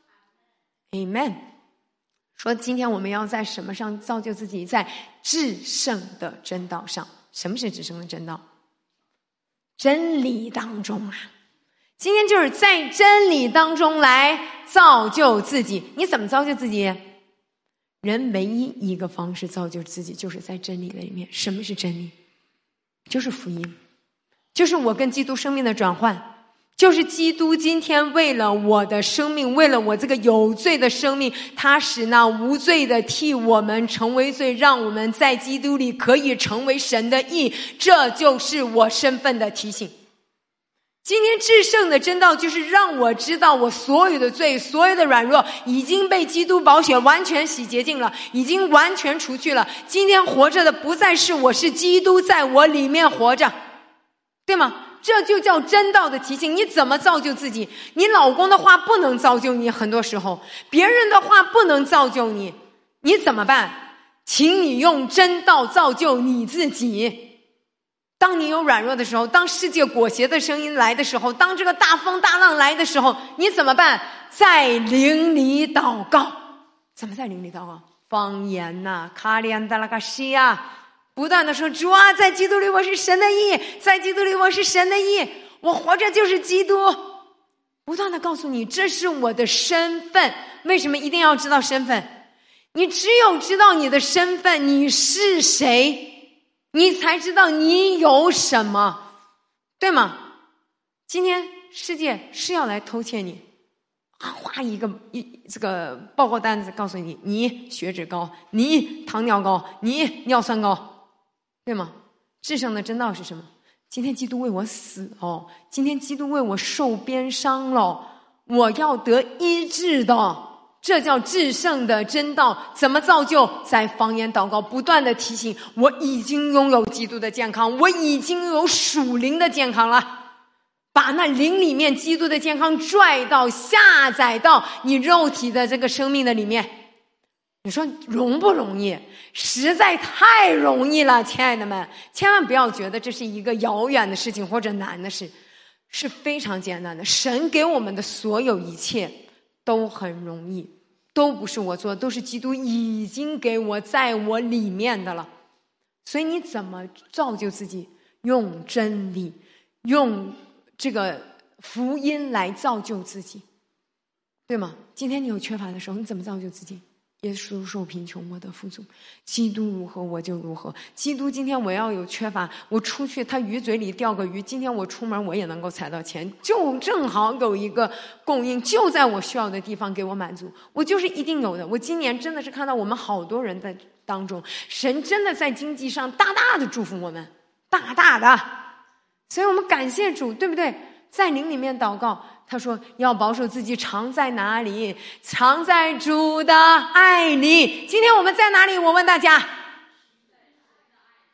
Amen。 说今天我们要在什么上造就自己？在至圣的真道上。什么是至圣的真道？真理当中啊，今天就是在真理当中来造就自己。你怎么造就自己？人唯一一个方式造就自己，就是在真理的里面。什么是真理？就是福音，就是我跟基督生命的转换，就是基督今天为了我的生命，为了我这个有罪的生命，他使那无罪的替我们成为罪，让我们在基督里可以成为神的义。这就是我身份的提醒。今天至圣的真道就是让我知道我所有的罪，所有的软弱已经被基督宝血完全洗洁净了，已经完全除去了。今天活着的不再是我，是基督在我里面活着，对吗？这就叫真道的提醒。你怎么造就自己？你老公的话不能造就你，很多时候别人的话不能造就你，你怎么办？请你用真道造就你自己。当你有软弱的时候，当世界裹挟的声音来的时候，当这个大风大浪来的时候，你怎么办？在灵里祷告。怎么在灵里祷告？方言呐，卡里安达拉卡西亚，不断的说，主啊，在基督里我是神的义，在基督里我是神的义，我活着就是基督。不断的告诉你，这是我的身份。为什么一定要知道身份？你只有知道你的身份，你是谁，你才知道你有什么，对吗？今天世界是要来偷窃你啊，画这个报告单子告诉你，你血脂高，你糖尿高，你尿酸高，对吗？至圣的真道是什么？今天基督为我死哦，今天基督为我受鞭伤了，我要得医治的。这叫至圣的真道。怎么造就？在方言祷告不断的提醒，我已经拥有基督的健康，我已经有属灵的健康了。把那灵里面基督的健康拽到下载到你肉体的这个生命的里面。你说容不容易？实在太容易了，亲爱的们，千万不要觉得这是一个遥远的事情或者难的事，是非常简单的。神给我们的所有一切都很容易，都不是我做的，都是基督已经给我在我里面的了。所以你怎么造就自己？用真理，用这个福音来造就自己，对吗？今天你有缺乏的时候，你怎么造就自己？耶稣受贫穷，我得富足。基督如何，我就如何。基督今天我要有缺乏，我出去他鱼嘴里钓个鱼，今天我出门我也能够采到钱，就正好有一个供应，就在我需要的地方给我满足，我就是一定有的。我今年真的是看到我们好多人在当中，神真的在经济上大大的祝福我们，大大的。所以我们感谢主，对不对？在灵里面祷告，他说要保守自己常在哪里？常在主的爱里。今天我们在哪里？我问大家，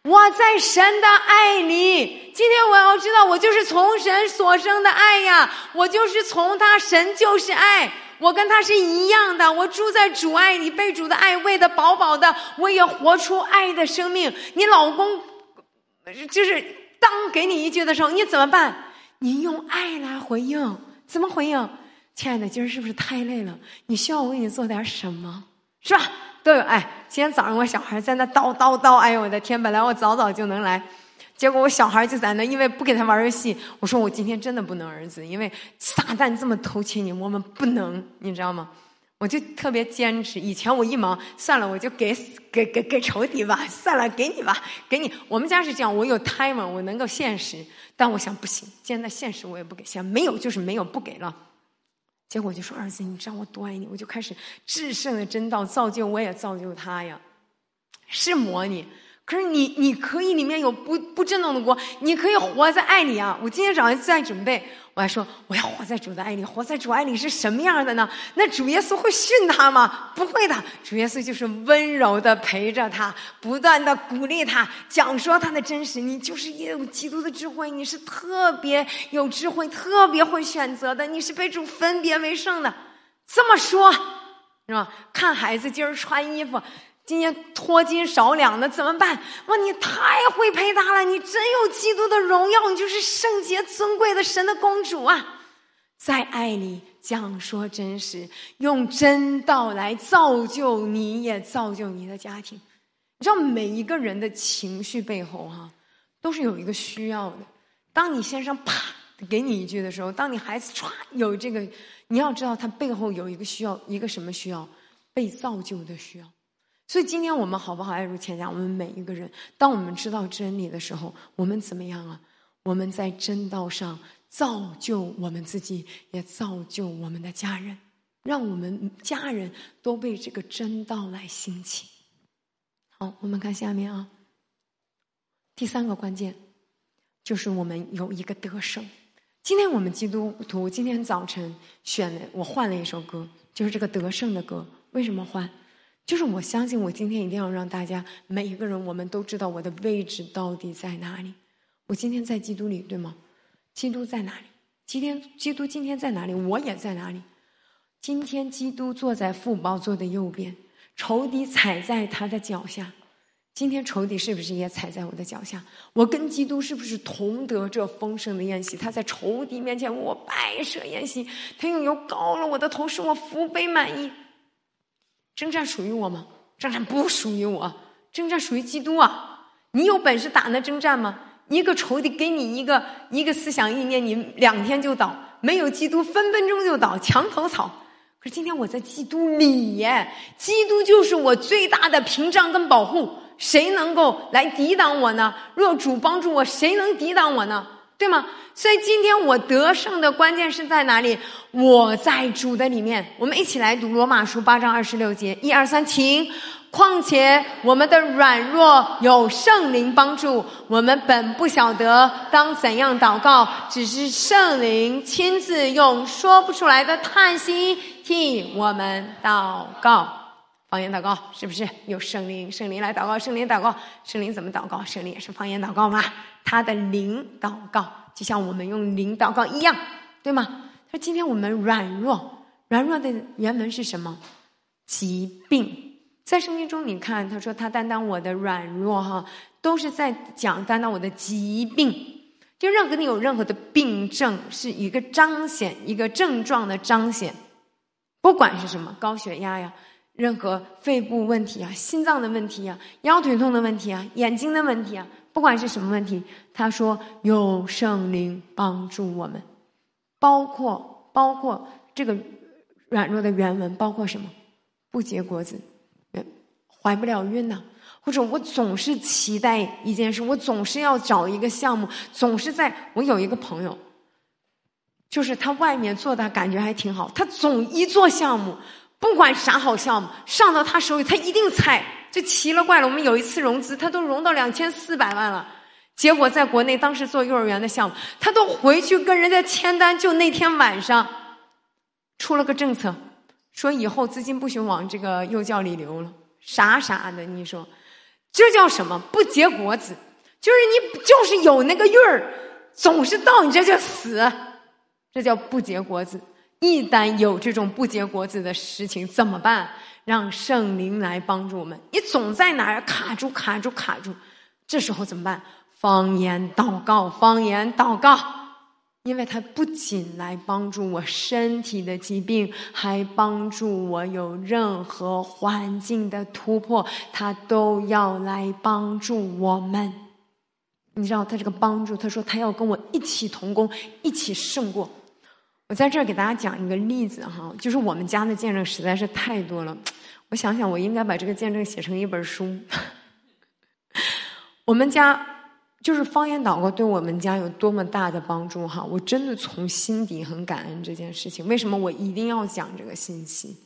我在神的爱里。今天我要知道，我就是从神所生的爱呀，我就是从他，神就是爱，我跟他是一样的，我住在主爱里，被主的爱喂得饱饱的，我也活出爱的生命。你老公就是当给你一句的时候，你怎么办？你用爱来回应。怎么回应？亲爱的，今儿是不是太累了？你需要我给你做点什么？是吧？都有爱。今天早上我小孩在那叨，哎呦我的天，本来我早就能来，结果我小孩就在那，因为不给他玩游戏，我说我今天真的不能，儿子，因为撒旦这么偷窃你，我们不能，你知道吗？我就特别坚持。以前我一忙，算了，我就给仇敌吧，算了，给你吧，给你。我们家是这样，我有 timer， 我能够限时，但我想不行，现在限时我也不给，现在没有就是没有，不给了。结果我就说，儿子，你知道我多爱你，我就开始至圣的真道造就我也造就他呀，是磨你。可是你可以里面有不震动的国，你可以活在爱里啊！我今天早上在准备，我还说我要活在主的爱里，活在主爱里是什么样的呢？那主耶稣会训他吗？不会的，主耶稣就是温柔的陪着他，不断的鼓励他，讲说他的真实。你就是也有基督的智慧，你是特别有智慧，特别会选择的，你是被主分别为圣的。这么说，是吧？看孩子今儿穿衣服，今天脱金少两的怎么办？哇，你太会配搭了，你真有基督的荣耀，你就是圣洁尊贵的神的公主啊！在爱里讲说真实，用真道来造就你，也造就你的家庭。你知道每一个人的情绪背后都是有一个需要的。当你先生啪给你一句的时候，当你孩子唰有这个，你要知道他背后有一个需要，一个什么需要？被造就的需要。所以今天我们好不好爱如千家？我们每一个人，当我们知道真理的时候，我们怎么样啊？我们在真道上造就我们自己，也造就我们的家人，让我们家人都被这个真道来兴起。好，我们看下面啊。第三个关键就是我们有一个得胜。今天我们基督徒今天早晨我换了一首歌，就是这个得胜的歌。为什么换？就是我相信我今天一定要让大家每一个人，我们都知道我的位置到底在哪里。我今天在基督里，对吗？基督在哪里？基督今天在哪里？我也在哪里？今天基督坐在父宝座的右边，仇敌踩在他的脚下。今天仇敌是不是也踩在我的脚下？我跟基督是不是同得这丰盛的宴席？他在仇敌面前我摆设宴席，他用油膏了我的头，使我福杯满溢。征战属于我吗？征战不属于我，征战属于基督啊！你有本事打那征战吗？一个仇敌给你一个思想意念，你2天就倒；没有基督，分分钟就倒，墙头草。可是今天我在基督里耶，基督就是我最大的屏障跟保护，谁能够来抵挡我呢？若主帮助我，谁能抵挡我呢？对吗？所以今天我得胜的关键是在哪里？我在主的里面。我们一起来读罗马书8章26节，1、2、3，请。况且我们的软弱有圣灵帮助，我们本不晓得当怎样祷告，只是圣灵亲自用说不出来的叹息替我们祷告。方言祷告是不是有圣灵来祷告？圣灵祷告，圣灵怎么祷告？圣灵也是方言祷告吗？他的灵祷告就像我们用灵祷告一样，对吗？他说今天我们软弱的原文是什么？疾病。在圣经中你看他说他担当我的软弱都是在讲担当我的疾病。就任何你有任何的病症，是一个彰显，一个症状的彰显，不管是什么，高血压呀，任何肺部问题啊，心脏的问题啊，腰腿痛的问题啊，眼睛的问题啊，不管是什么问题，他说有圣灵帮助我们。包括这个软弱的原文包括什么？不结果子，怀不了孕呢，或者我总是期待一件事，我总是要找一个项目，我有一个朋友，就是他外面做的感觉还挺好，他总一做项目，不管啥好项目上到他手里他一定猜，就奇了怪了。我们有一次融资，他都融到2400万了，结果在国内当时做幼儿园的项目，他都回去跟人家签单，就那天晚上出了个政策，说以后资金不许往这个幼教里流了，傻的你说。 这叫什么？不结果子，就是你就是有那个韵儿，总是到你这就死，这叫不结果子。一旦有这种不结果子的事情怎么办？让圣灵来帮助我们。你总在哪儿卡住，这时候怎么办？方言祷告，方言祷告，因为它不仅来帮助我身体的疾病，还帮助我有任何环境的突破，它都要来帮助我们。你知道他这个帮助，他说他要跟我一起同工，一起胜过。我在这儿给大家讲一个例子哈，就是我们家的见证实在是太多了，我想想我应该把这个见证写成一本书。我们家就是方言祷告对我们家有多么大的帮助哈，我真的从心底很感恩这件事情。为什么我一定要讲这个信息？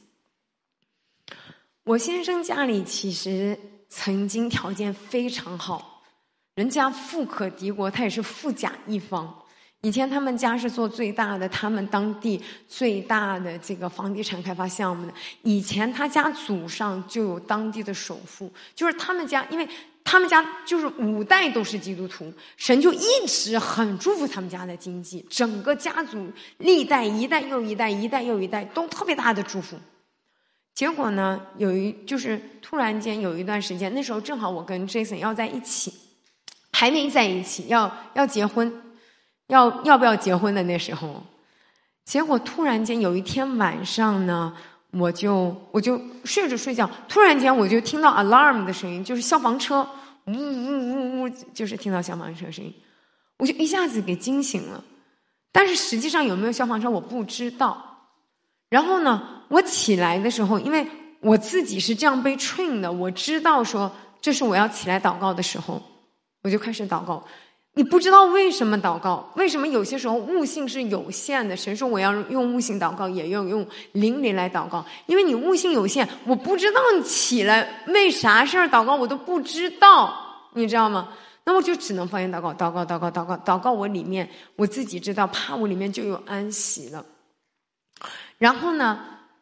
我先生家里其实曾经条件非常好，人家富可敌国，他也是富甲一方。以前他们家是做最大的，他们当地最大的这个房地产开发项目的。以前他家祖上就有当地的首富，就是他们家，因为他们家就是5代都是基督徒，神就一直很祝福他们家的经济，整个家族历代一代又一代，一代又一代都特别大的祝福。结果呢，就是突然间有一段时间，那时候正好我跟 Jason 要在一起，还没在一起，要结婚。要不要结婚的那时候，结果突然间有一天晚上呢，我就睡着睡觉，突然间我就听到 alarm 的声音，就是消防车呜呜呜，就是听到消防车声音，我就一下子给惊醒了。但是实际上有没有消防车我不知道。然后呢，我起来的时候，因为我自己是这样被 train 的，我知道说这是我要起来祷告的时候，我就开始祷告。你不知道为什么祷告，为什么有些时候悟性是有限的？神说我要用悟性祷告，也要用灵里来祷告，因为你悟性有限，我不知道你起来为啥事儿祷告，我都不知道，你知道吗？那我就只能方言祷告，祷告我里面我自己知道，怕我里面就有安息了。然后呢，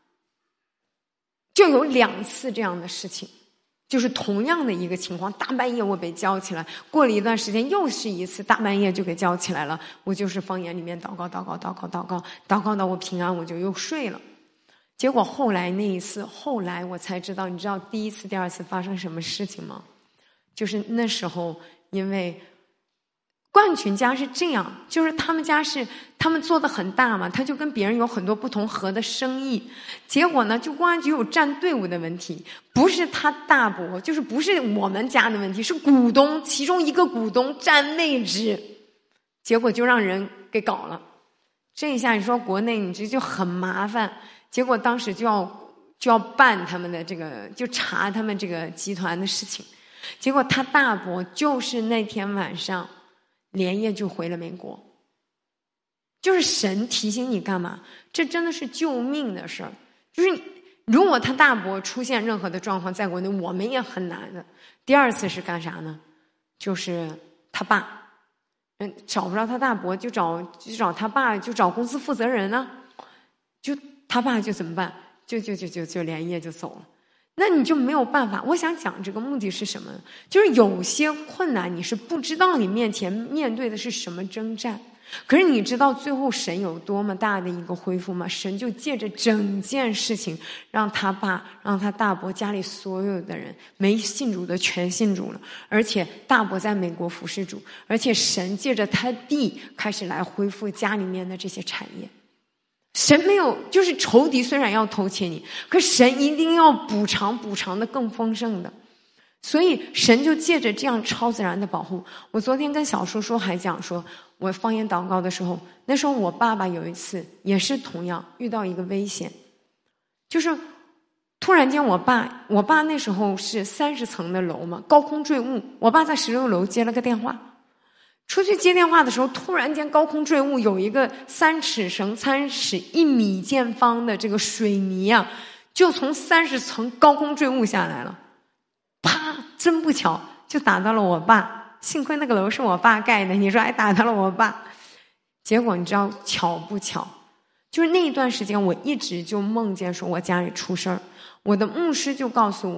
就有2次这样的事情。就是同样的一个情况，大半夜我被叫起来，过了一段时间又是一次，大半夜就给叫起来了。我就是方言里面祷告到我平安，我就又睡了。结果后来那一次，后来我才知道，你知道第1次、第2次发生什么事情吗？就是那时候，因为冠群家是这样，就是他们做的很大嘛，他就跟别人有很多不同河的生意。结果呢，就公安局有站队伍的问题，不是他大伯，就是不是我们家的问题，是股东其中一个股东占位置，结果就让人给搞了。这一下你说国内你这就很麻烦，结果当时就要办他们的这个，就查他们这个集团的事情。结果他大伯就是那天晚上连夜就回了美国。就是神提醒你干嘛？这真的是救命的事儿。就是如果他大伯出现任何的状况，在国内我们也很难的。第2次是干啥呢？就是他爸，找不着他大伯，就找他爸，就找公司负责人呢。就他爸就怎么办？就连夜就走了。那你就没有办法。我想讲这个目的是什么？就是有些困难你是不知道你面前面对的是什么征战，可是你知道最后神有多么大的一个恢复吗？神就借着整件事情，让他爸、让他大伯家里所有的人没信主的全信主了，而且大伯在美国服侍主，而且神借着他弟开始来恢复家里面的这些产业。神没有，就是仇敌虽然要偷窃你，可神一定要补偿的更丰盛的。所以神就借着这样超自然的保护。我昨天跟小叔叔还讲说，我方言祷告的时候，那时候我爸爸有一次也是同样遇到一个危险，就是突然间我爸那时候是30层的楼嘛，高空坠物，我爸在16楼接了个电话，出去接电话的时候，突然间高空坠物，有一个3尺绳、3尺1米见方的这个水泥啊，就从30层高空坠物下来了，啪，真不巧就打到了我爸。幸亏那个楼是我爸盖的，你说还打到了我爸。结果你知道巧不巧，就是那一段时间我一直就梦见说我家里出事儿，我的牧师就告诉我，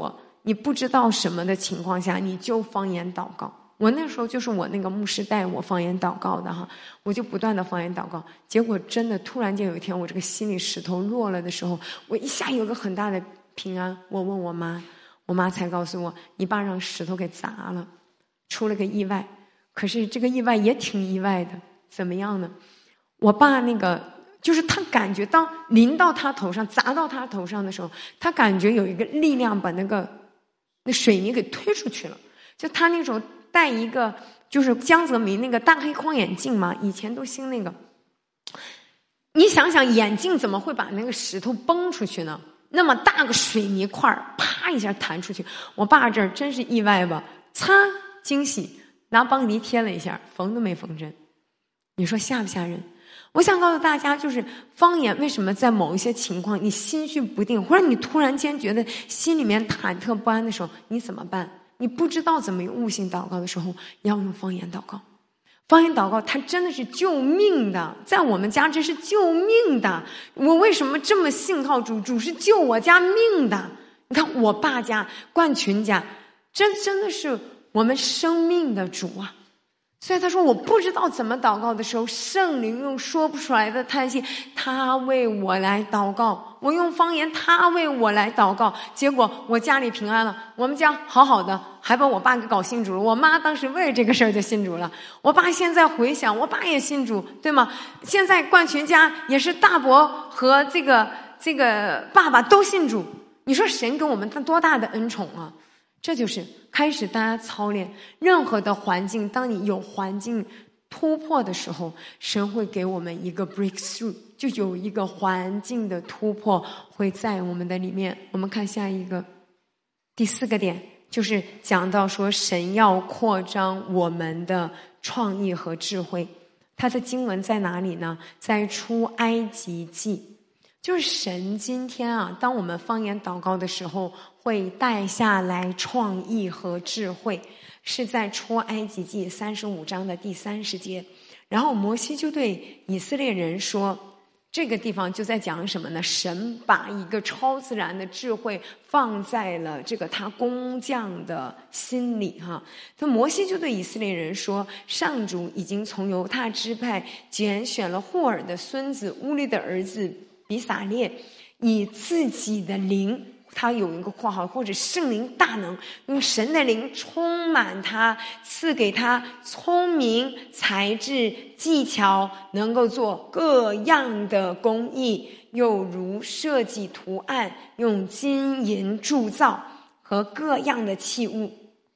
你不知道什么的情况下，你就方言祷告。我那时候就是我那个牧师带我方言祷告的哈，我就不断的方言祷告。结果真的突然间有一天，我这个心里石头落了的时候，我一下有个很大的平安。我问我妈，我妈才告诉我，你爸让石头给砸了，出了个意外。可是这个意外也挺意外的，怎么样呢？我爸那个就是他感觉当临到他头上砸到他头上的时候，他感觉有一个力量把那水泥给推出去了。就他那时候戴一个就是江泽民那个大黑框眼镜嘛，以前都兴那个。你想想眼镜怎么会把那个石头崩出去呢？那么大个水泥块啪一下弹出去。我爸这儿真是意外吧，擦，惊喜，拿邦迪贴了一下，缝都没缝针。你说吓不吓人？我想告诉大家，就是方言为什么在某一些情况你心绪不定，或者你突然间觉得心里面忐忑不安的时候，你怎么办？你不知道怎么用悟性祷告的时候，要用方言祷告。方言祷告它真的是救命的，在我们家这是救命的。我为什么这么信靠主？主是救我家命的。你看我爸家、冠群家，真的是我们生命的主啊。所以他说我不知道怎么祷告的时候，圣灵用说不出来的叹息，他为我来祷告。我用方言，他为我来祷告。结果我家里平安了，我们家好好的，还把我爸给搞信主了。我妈当时为了这个事儿就信主了。我爸现在回想，我爸也信主，对吗？现在冠群家也是大伯和这个爸爸都信主。你说神给我们多大的恩宠啊！这就是开始大家操练任何的环境，当你有环境突破的时候，神会给我们一个 breakthrough， 就有一个环境的突破会在我们的里面。我们看下一个第4个点，就是讲到说神要扩张我们的创意和智慧。它的经文在哪里呢？在出埃及记。就是神今天啊，当我们方言祷告的时候，会带下来创意和智慧，是在出埃及记35章的第30节。然后摩西就对以色列人说，这个地方就在讲什么呢？神把一个超自然的智慧放在了这个他工匠的心里哈。那摩西就对以色列人说，上主已经从犹大支派拣选了户尔的孙子乌利的儿子比撒列，以自己的灵，他有一个括号，或者圣灵大能，用神的灵充满他，赐给他聪明才智技巧，能够做各样的工艺，又如设计图案，用金银铸造和各样的器物，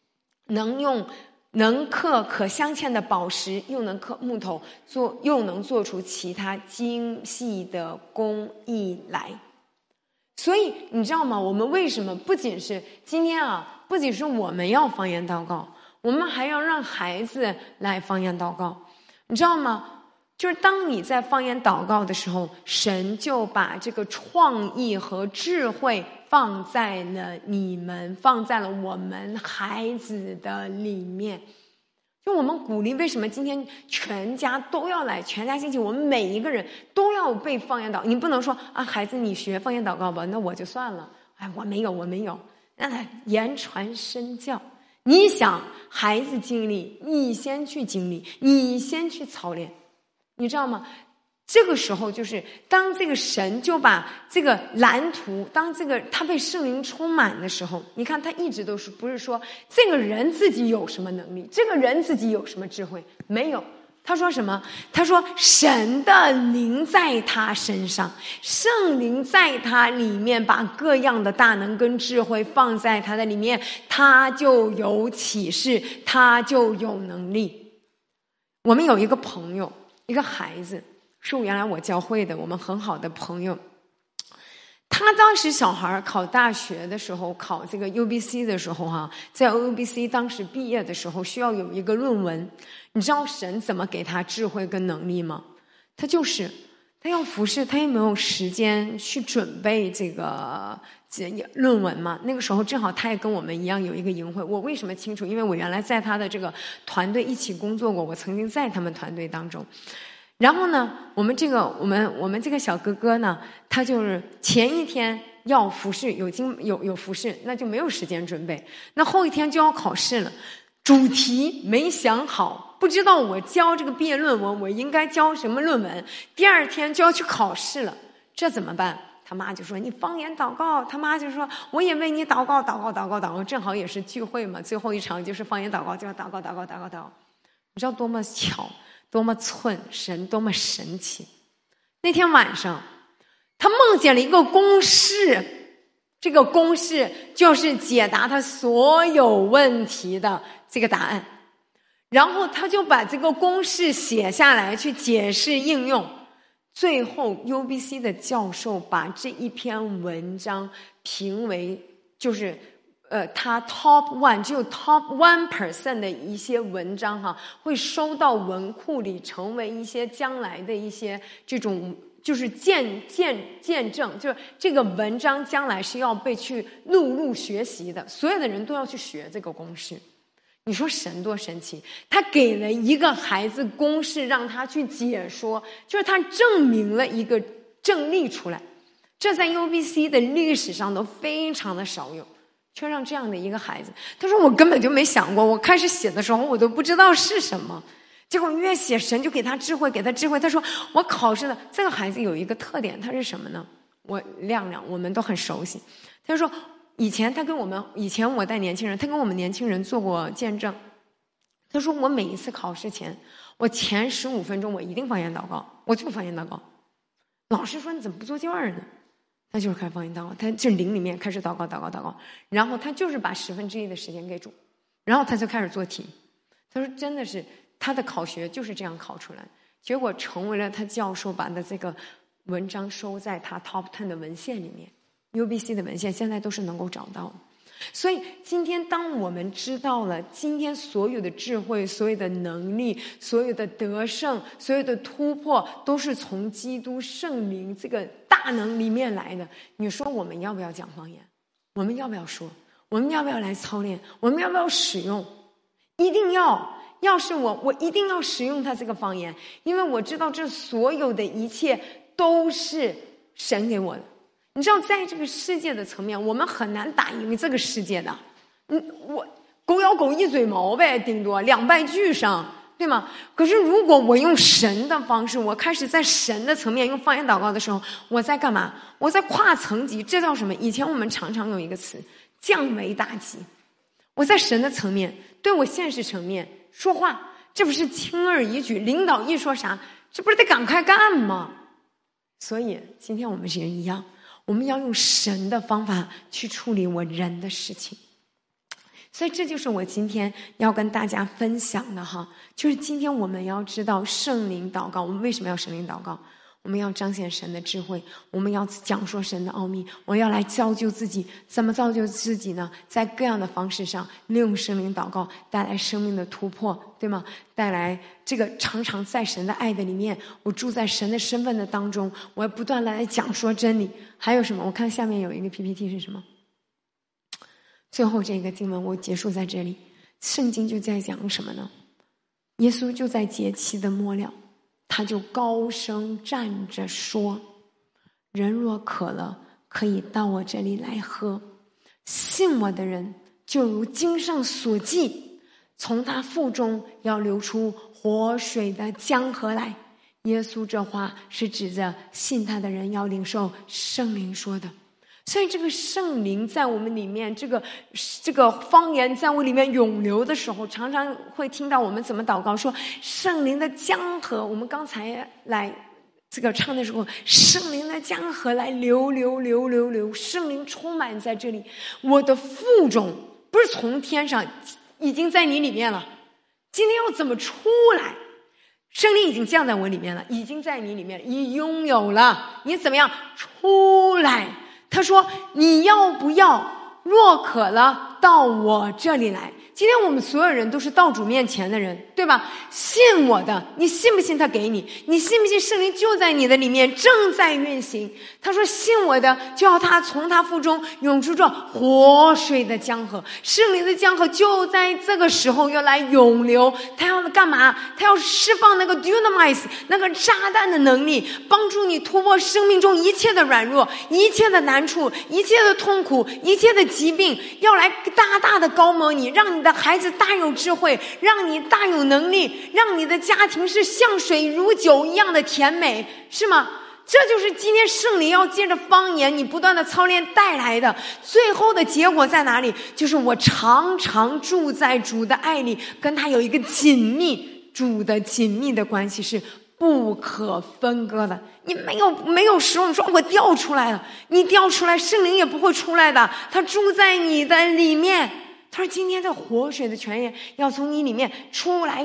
能刻可镶嵌的宝石，又能刻木头，又能做出其他精细的工艺来。所以你知道吗？我们为什么不仅是今天啊，不仅是我们要方言祷告，我们还要让孩子来方言祷告，你知道吗？就是当你在方言祷告的时候，神就把这个创意和智慧放在了我们孩子的里面。就我们鼓励，为什么今天全家都要来，全家兴起，我们每一个人都要背方言祷告。你不能说啊，孩子你学方言祷告吧，那我就算了，哎，我没有，让他言传身教。你想孩子经历，你先去经历，你先去操练，你知道吗？这个时候就是当这个神就把这个蓝图，当这个他被圣灵充满的时候，你看他一直都是不是说这个人自己有什么能力，这个人自己有什么智慧，没有。他说什么？他说神的灵在他身上，圣灵在他里面，把各样的大能跟智慧放在他的里面，他就有启示，他就有能力。我们有一个朋友，一个孩子，是原来我教会的，我们很好的朋友。他当时小孩考大学的时候，考这个 UBC 的时候哈，在 UBC 当时毕业的时候需要有一个论文。你知道神怎么给他智慧跟能力吗？他要服侍，他也没有时间去准备这个论文嘛。那个时候正好他也跟我们一样有一个营会。我为什么清楚？因为我原来在他的这个团队一起工作过，我曾经在他们团队当中。然后呢，我们这个小哥哥呢，他就是前一天要服侍，有服侍，那就没有时间准备。那后一天就要考试了，主题没想好，不知道我教这个毕业论文我应该教什么论文，第二天就要去考试了，这怎么办？他妈就说你方言祷告，他妈就说我也为你祷告，正好也是聚会嘛，最后一场就是方言祷告，就要祷告。你知道多么巧，多么寸，神多么神奇。那天晚上他梦见了一个公式，这个公式就是解答他所有问题的这个答案，然后他就把这个公式写下来去解释应用。最后 UBC 的教授把这一篇文章评为就是他 top one 只有 top 1% 的一些文章哈，会收到文库里成为一些将来的一些这种就是见证，就是这个文章将来是要被去陆学习的，所有的人都要去学这个公式。你说神多神奇，他给了一个孩子公式让他去解说，就是他证明了一个正例出来，这在 UBC 的历史上都非常的少有，却让这样的一个孩子，他说我根本就没想过，我开始写的时候我都不知道是什么，结果越写神就给他智慧。他说我考试的这个孩子有一个特点，他是什么呢？亮亮我们都很熟悉，他说以前我带年轻人，他跟我们年轻人做过见证。他说我每一次考试前，我前15分钟我一定方言祷告，我就方言祷告。老师说你怎么不做第二呢？他就是开始方言祷告，他这灵里面开始祷告，然后他就是把1/10的时间给主，然后他就开始做题。他说真的是他的考学就是这样考出来，结果成为了他教授把的这个文章收在他 top 10的文献里面。UBC 的文献现在都是能够找到的。所以今天当我们知道了今天所有的智慧，所有的能力，所有的得胜，所有的突破都是从基督圣灵这个大能里面来的，你说我们要不要讲方言？我们要不要说？我们要不要来操练？我们要不要使用？一定要。要是我一定要使用它这个方言，因为我知道这所有的一切都是神给我的。你知道在这个世界的层面，我们很难打赢这个世界的。我狗咬狗一嘴毛呗，顶多两败俱伤，对吗？可是如果我用神的方式，我开始在神的层面用方言祷告的时候，我在干嘛？我在跨层级。这叫什么？以前我们常常有一个词，降维打击。我在神的层面对我现实层面说话，这不是轻而易举。领导一说啥，这不是得赶快干吗？所以今天我们人一样，我们要用神的方法去处理我人的事情。所以这就是我今天要跟大家分享的哈，就是今天我们要知道圣灵祷告。我们为什么要圣灵祷告？我们要彰显神的智慧，我们要讲说神的奥秘，我要来造就自己。怎么造就自己呢？在各样的方式上利用圣灵祷告，带来生命的突破，对吗？带来这个常常在神的爱的里面，我住在神的身份的当中，我要不断来讲说真理。还有什么？我看下面有一个 PPT 是什么？最后这个经文我结束在这里。圣经就在讲什么呢？耶稣就在节期的末了，他就高声站着说，人若渴了，可以到我这里来喝，信我的人就如经上所记，从他腹中要流出活水的江河来。耶稣这话是指着信他的人要领受圣灵说的。所以这个圣灵在我们里面，这个方言在我里面涌流的时候，常常会听到我们怎么祷告，说圣灵的江河。我们刚才来这个唱的时候，圣灵的江河来流，圣灵充满在这里。我的腹中不是从天上，已经在你里面了，今天要怎么出来？圣灵已经降在我里面了，已经在你里面了，已拥有了，你怎么样出来？他说你要不要？若渴了，到我这里来。今天我们所有人都是到主面前的人，对对吧？信我的，你信不信他给你？你信不信圣灵就在你的里面正在运行？他说信我的，就要他从他腹中涌出这活水的江河。圣灵的江河就在这个时候要来涌流。他要干嘛？他要释放那个 dynamite 那个炸弹的能力，帮助你突破生命中一切的软弱，一切的难处，一切的痛苦，一切的疾病，要来大大的高摩你，让你的孩子大有智慧，让你大有能力，让你的家庭是像水如酒一样的甜美，是吗？这就是今天圣灵要借着方言你不断的操练带来的最后的结果在哪里？就是我常常住在主的爱里，跟他有一个紧密主的紧密的关系是不可分割的。你没有时候你说我掉出来了，你掉出来圣灵也不会出来的，他住在你的里面。他说今天的活水的泉源要从你里面出来，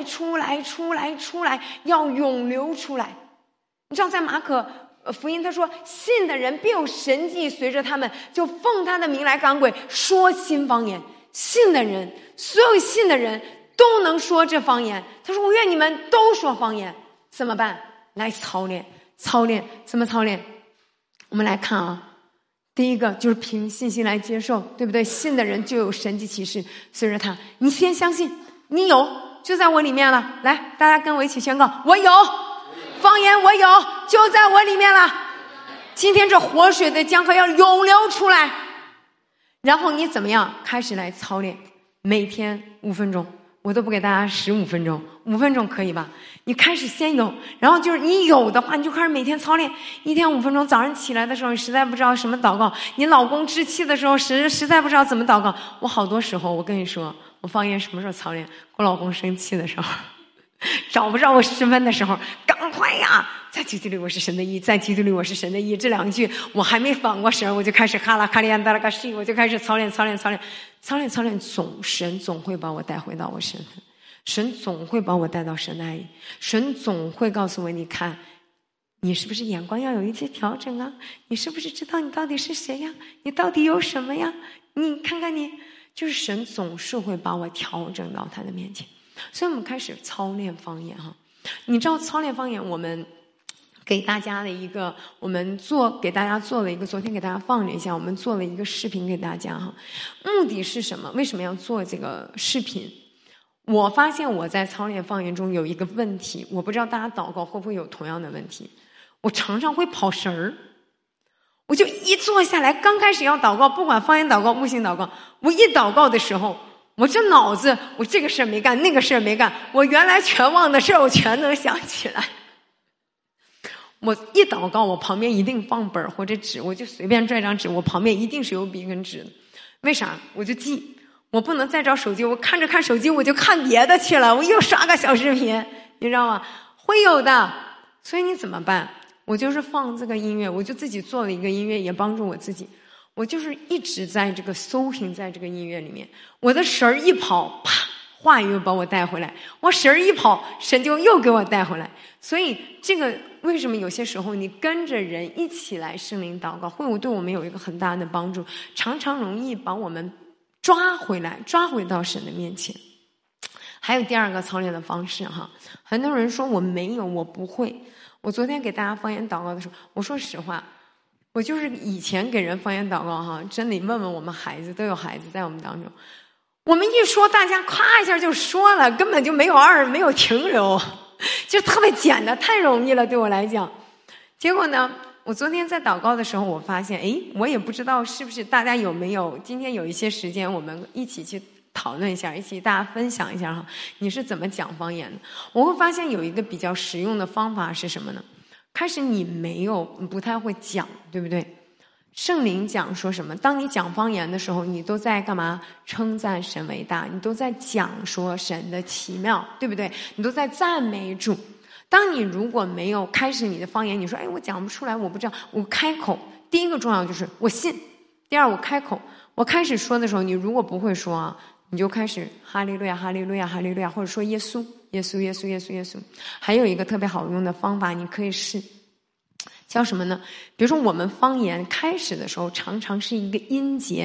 要涌流出来。你知道在马可福音他说信的人必有神迹随着他们，就奉他的名来赶鬼，说新方言。信的人，所有信的人都能说这方言。他说我愿你们都说方言。怎么办？来操练。怎么操练？我们来看啊，第一个就是凭信心来接受，对不对？信的人就有神迹奇事随着他。你先相信，你有，就在我里面了。来，大家跟我一起宣告，我有方言，我有，就在我里面了。今天这活水的江河要涌流出来。然后你怎么样？开始来操练，每天5分钟。我都不给大家15分钟，5分钟可以吧？你开始先有，然后就是你有的话，你就开始每天操练，一天5分钟。早上起来的时候，你实在不知道什么祷告；你老公置气的时候，实在不知道怎么祷告。我好多时候，我跟你说，我方言什么时候操练？我老公生气的时候，找不着我失分的时候，赶快呀！在基督里我是神的义，在基督里我是神的义。这2句我还没反过神，我就开始哈拉卡利安达拉卡西，我就开始操练，神总会把我带回到我身份，神总会把我带到神的爱里，神总会告诉我，你看你是不是眼光要有一些调整啊？你是不是知道你到底是谁呀？你到底有什么呀？你看看你，就是神总是会把我调整到他的面前。所以我们开始操练方言哈。你知道操练方言我们给大家的一个，给大家做了一个，昨天给大家放了一下，我们做了一个视频给大家哈。目的是什么？为什么要做这个视频？我发现我在操练方言中有一个问题，我不知道大家祷告会不会有同样的问题。我常常会跑神儿，我就一坐下来，刚开始要祷告，不管方言祷告、悟性祷告，我一祷告的时候，我这脑子，我这个事儿没干，那个事儿没干，我原来全忘的事儿，我全能想起来。我一祷告，我旁边一定放本或者纸，我就随便拽张纸，我旁边一定是有笔跟纸的。为啥？我就记，我不能再找手机，我看着看手机我就看别的去了，我又刷个小视频，你知道吗？会有的。所以你怎么办？我就是放这个音乐，我就自己做了一个音乐，也帮助我自己。我就是一直在这个soaking在这个音乐里面，我的神儿一跑，啪，话语又把我带回来，我神儿一跑，神就又给我带回来。所以这个为什么有些时候你跟着人一起来圣灵祷告，会对我们有一个很大的帮助，常常容易把我们抓回到神的面前。还有第二个操练的方式哈，很多人说我没有，我不会。我昨天给大家方言祷告的时候，我说实话，我就是以前给人方言祷告哈，真的问问我们孩子，都有孩子在我们当中，我们一说大家咔一下就说了，根本就没有停留，就特别简单，太容易了对我来讲。结果呢，我昨天在祷告的时候，我发现我也不知道是不是大家有没有今天有一些时间，我们一起去讨论一下，一起大家分享一下哈，你是怎么讲方言的？我会发现有一个比较实用的方法是什么呢？开始你不太会讲，对不对？圣灵讲说什么？当你讲方言的时候，你都在干嘛？称赞神伟大，你都在讲说神的奇妙，对不对？你都在赞美主。当你如果没有开始你的方言，你说我讲不出来，我不知道，我开口，第一个重要就是我信，第二我开口，我开始说的时候，你如果不会说啊，你就开始哈利路亚哈利路亚哈利路亚，或者说耶稣耶稣耶稣耶稣耶稣。还有一个特别好用的方法，你可以试，叫什么呢？比如说我们方言开始的时候常常是一个音节，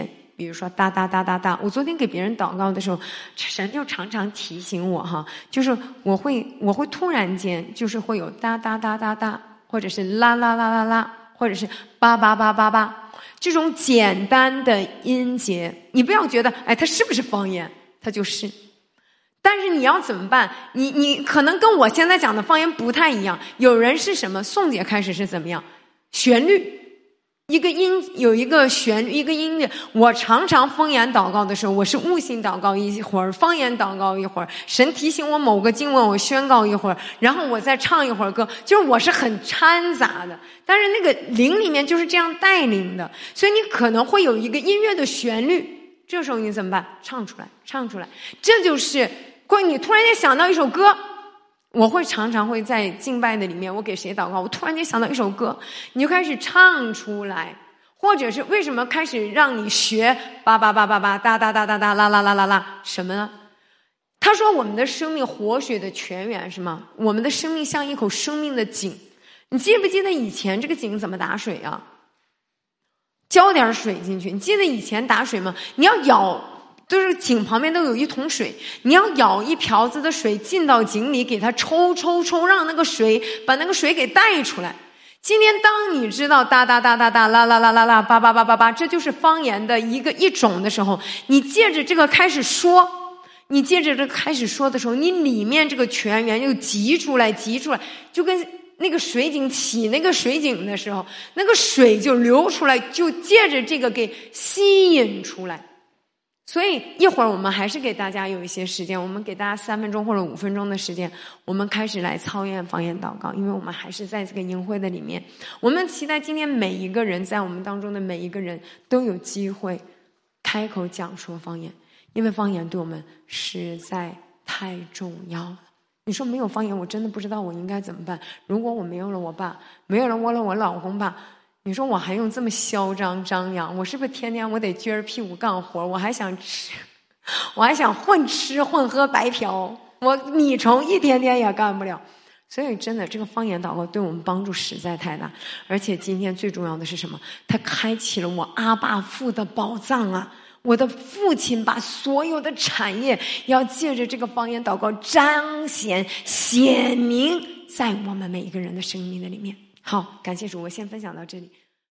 比如说哒哒哒哒哒。我昨天给别人祷告的时候，神就常常提醒我哈，就是我会突然间就是会有哒哒哒哒哒，或者是啦啦啦啦啦，或者是叭叭叭叭叭，这种简单的音节，你不要觉得哎，它是不是方言？它就是。但是你要怎么办？你可能跟我现在讲的方言不太一样。有人是什么？宋姐开始是怎么样？旋律，一个音有一个旋律，一个音乐。我常常方言祷告的时候，我是悟性祷告一会儿，方言祷告一会儿，神提醒我某个经文，我宣告一会儿，然后我再唱一会儿歌，就是我是很掺杂的。但是那个灵里面就是这样带领的，所以你可能会有一个音乐的旋律，这时候你怎么办？唱出来，唱出来，这就是你突然间想到一首歌。我会常常会在敬拜的里面，我给谁祷告，我突然间想到一首歌，你就开始唱出来。或者是为什么开始让你学叭叭叭叭叭哒哒哒哒哒啦啦啦啦啦什么呢？他说我们的生命活水的泉源是吗？我们的生命像一口生命的井。你记不记得以前这个井怎么打水啊？浇点水进去。你记得以前打水吗？你要舀，就是井旁边都有一桶水，你要舀一瓢子的水进到井里，给它抽，让那个水把那个水给带出来。今天当你知道哒哒哒哒哒啦啦啦啦啦叭叭叭叭叭，这就是方言的一种的时候，你借着这个开始说，你借着这个开始说的时候，你里面这个泉源就急出来，就跟那个水井起那个水井的时候，那个水就流出来，就借着这个给吸引出来。所以一会儿我们还是给大家有一些时间，我们给大家3分钟或者5分钟的时间，我们开始来操练方言祷告，因为我们还是在这个营会的里面。我们期待今天每一个人，在我们当中的每一个人都有机会开口讲说方言，因为方言对我们实在太重要了。你说没有方言，我真的不知道我应该怎么办。如果我没有了我爸，没有了我老公爸，你说我还用这么嚣张张扬，我是不是天天我得撅着屁股干活？我还想吃，我还想混吃混喝白嫖，我米虫一天天也干不了。所以真的这个方言祷告对我们帮助实在太大。而且今天最重要的是什么？它开启了我阿爸父的宝藏啊！我的父亲把所有的产业要借着这个方言祷告彰显显明在我们每一个人的生命的里面。好，感谢主，我先分享到这里。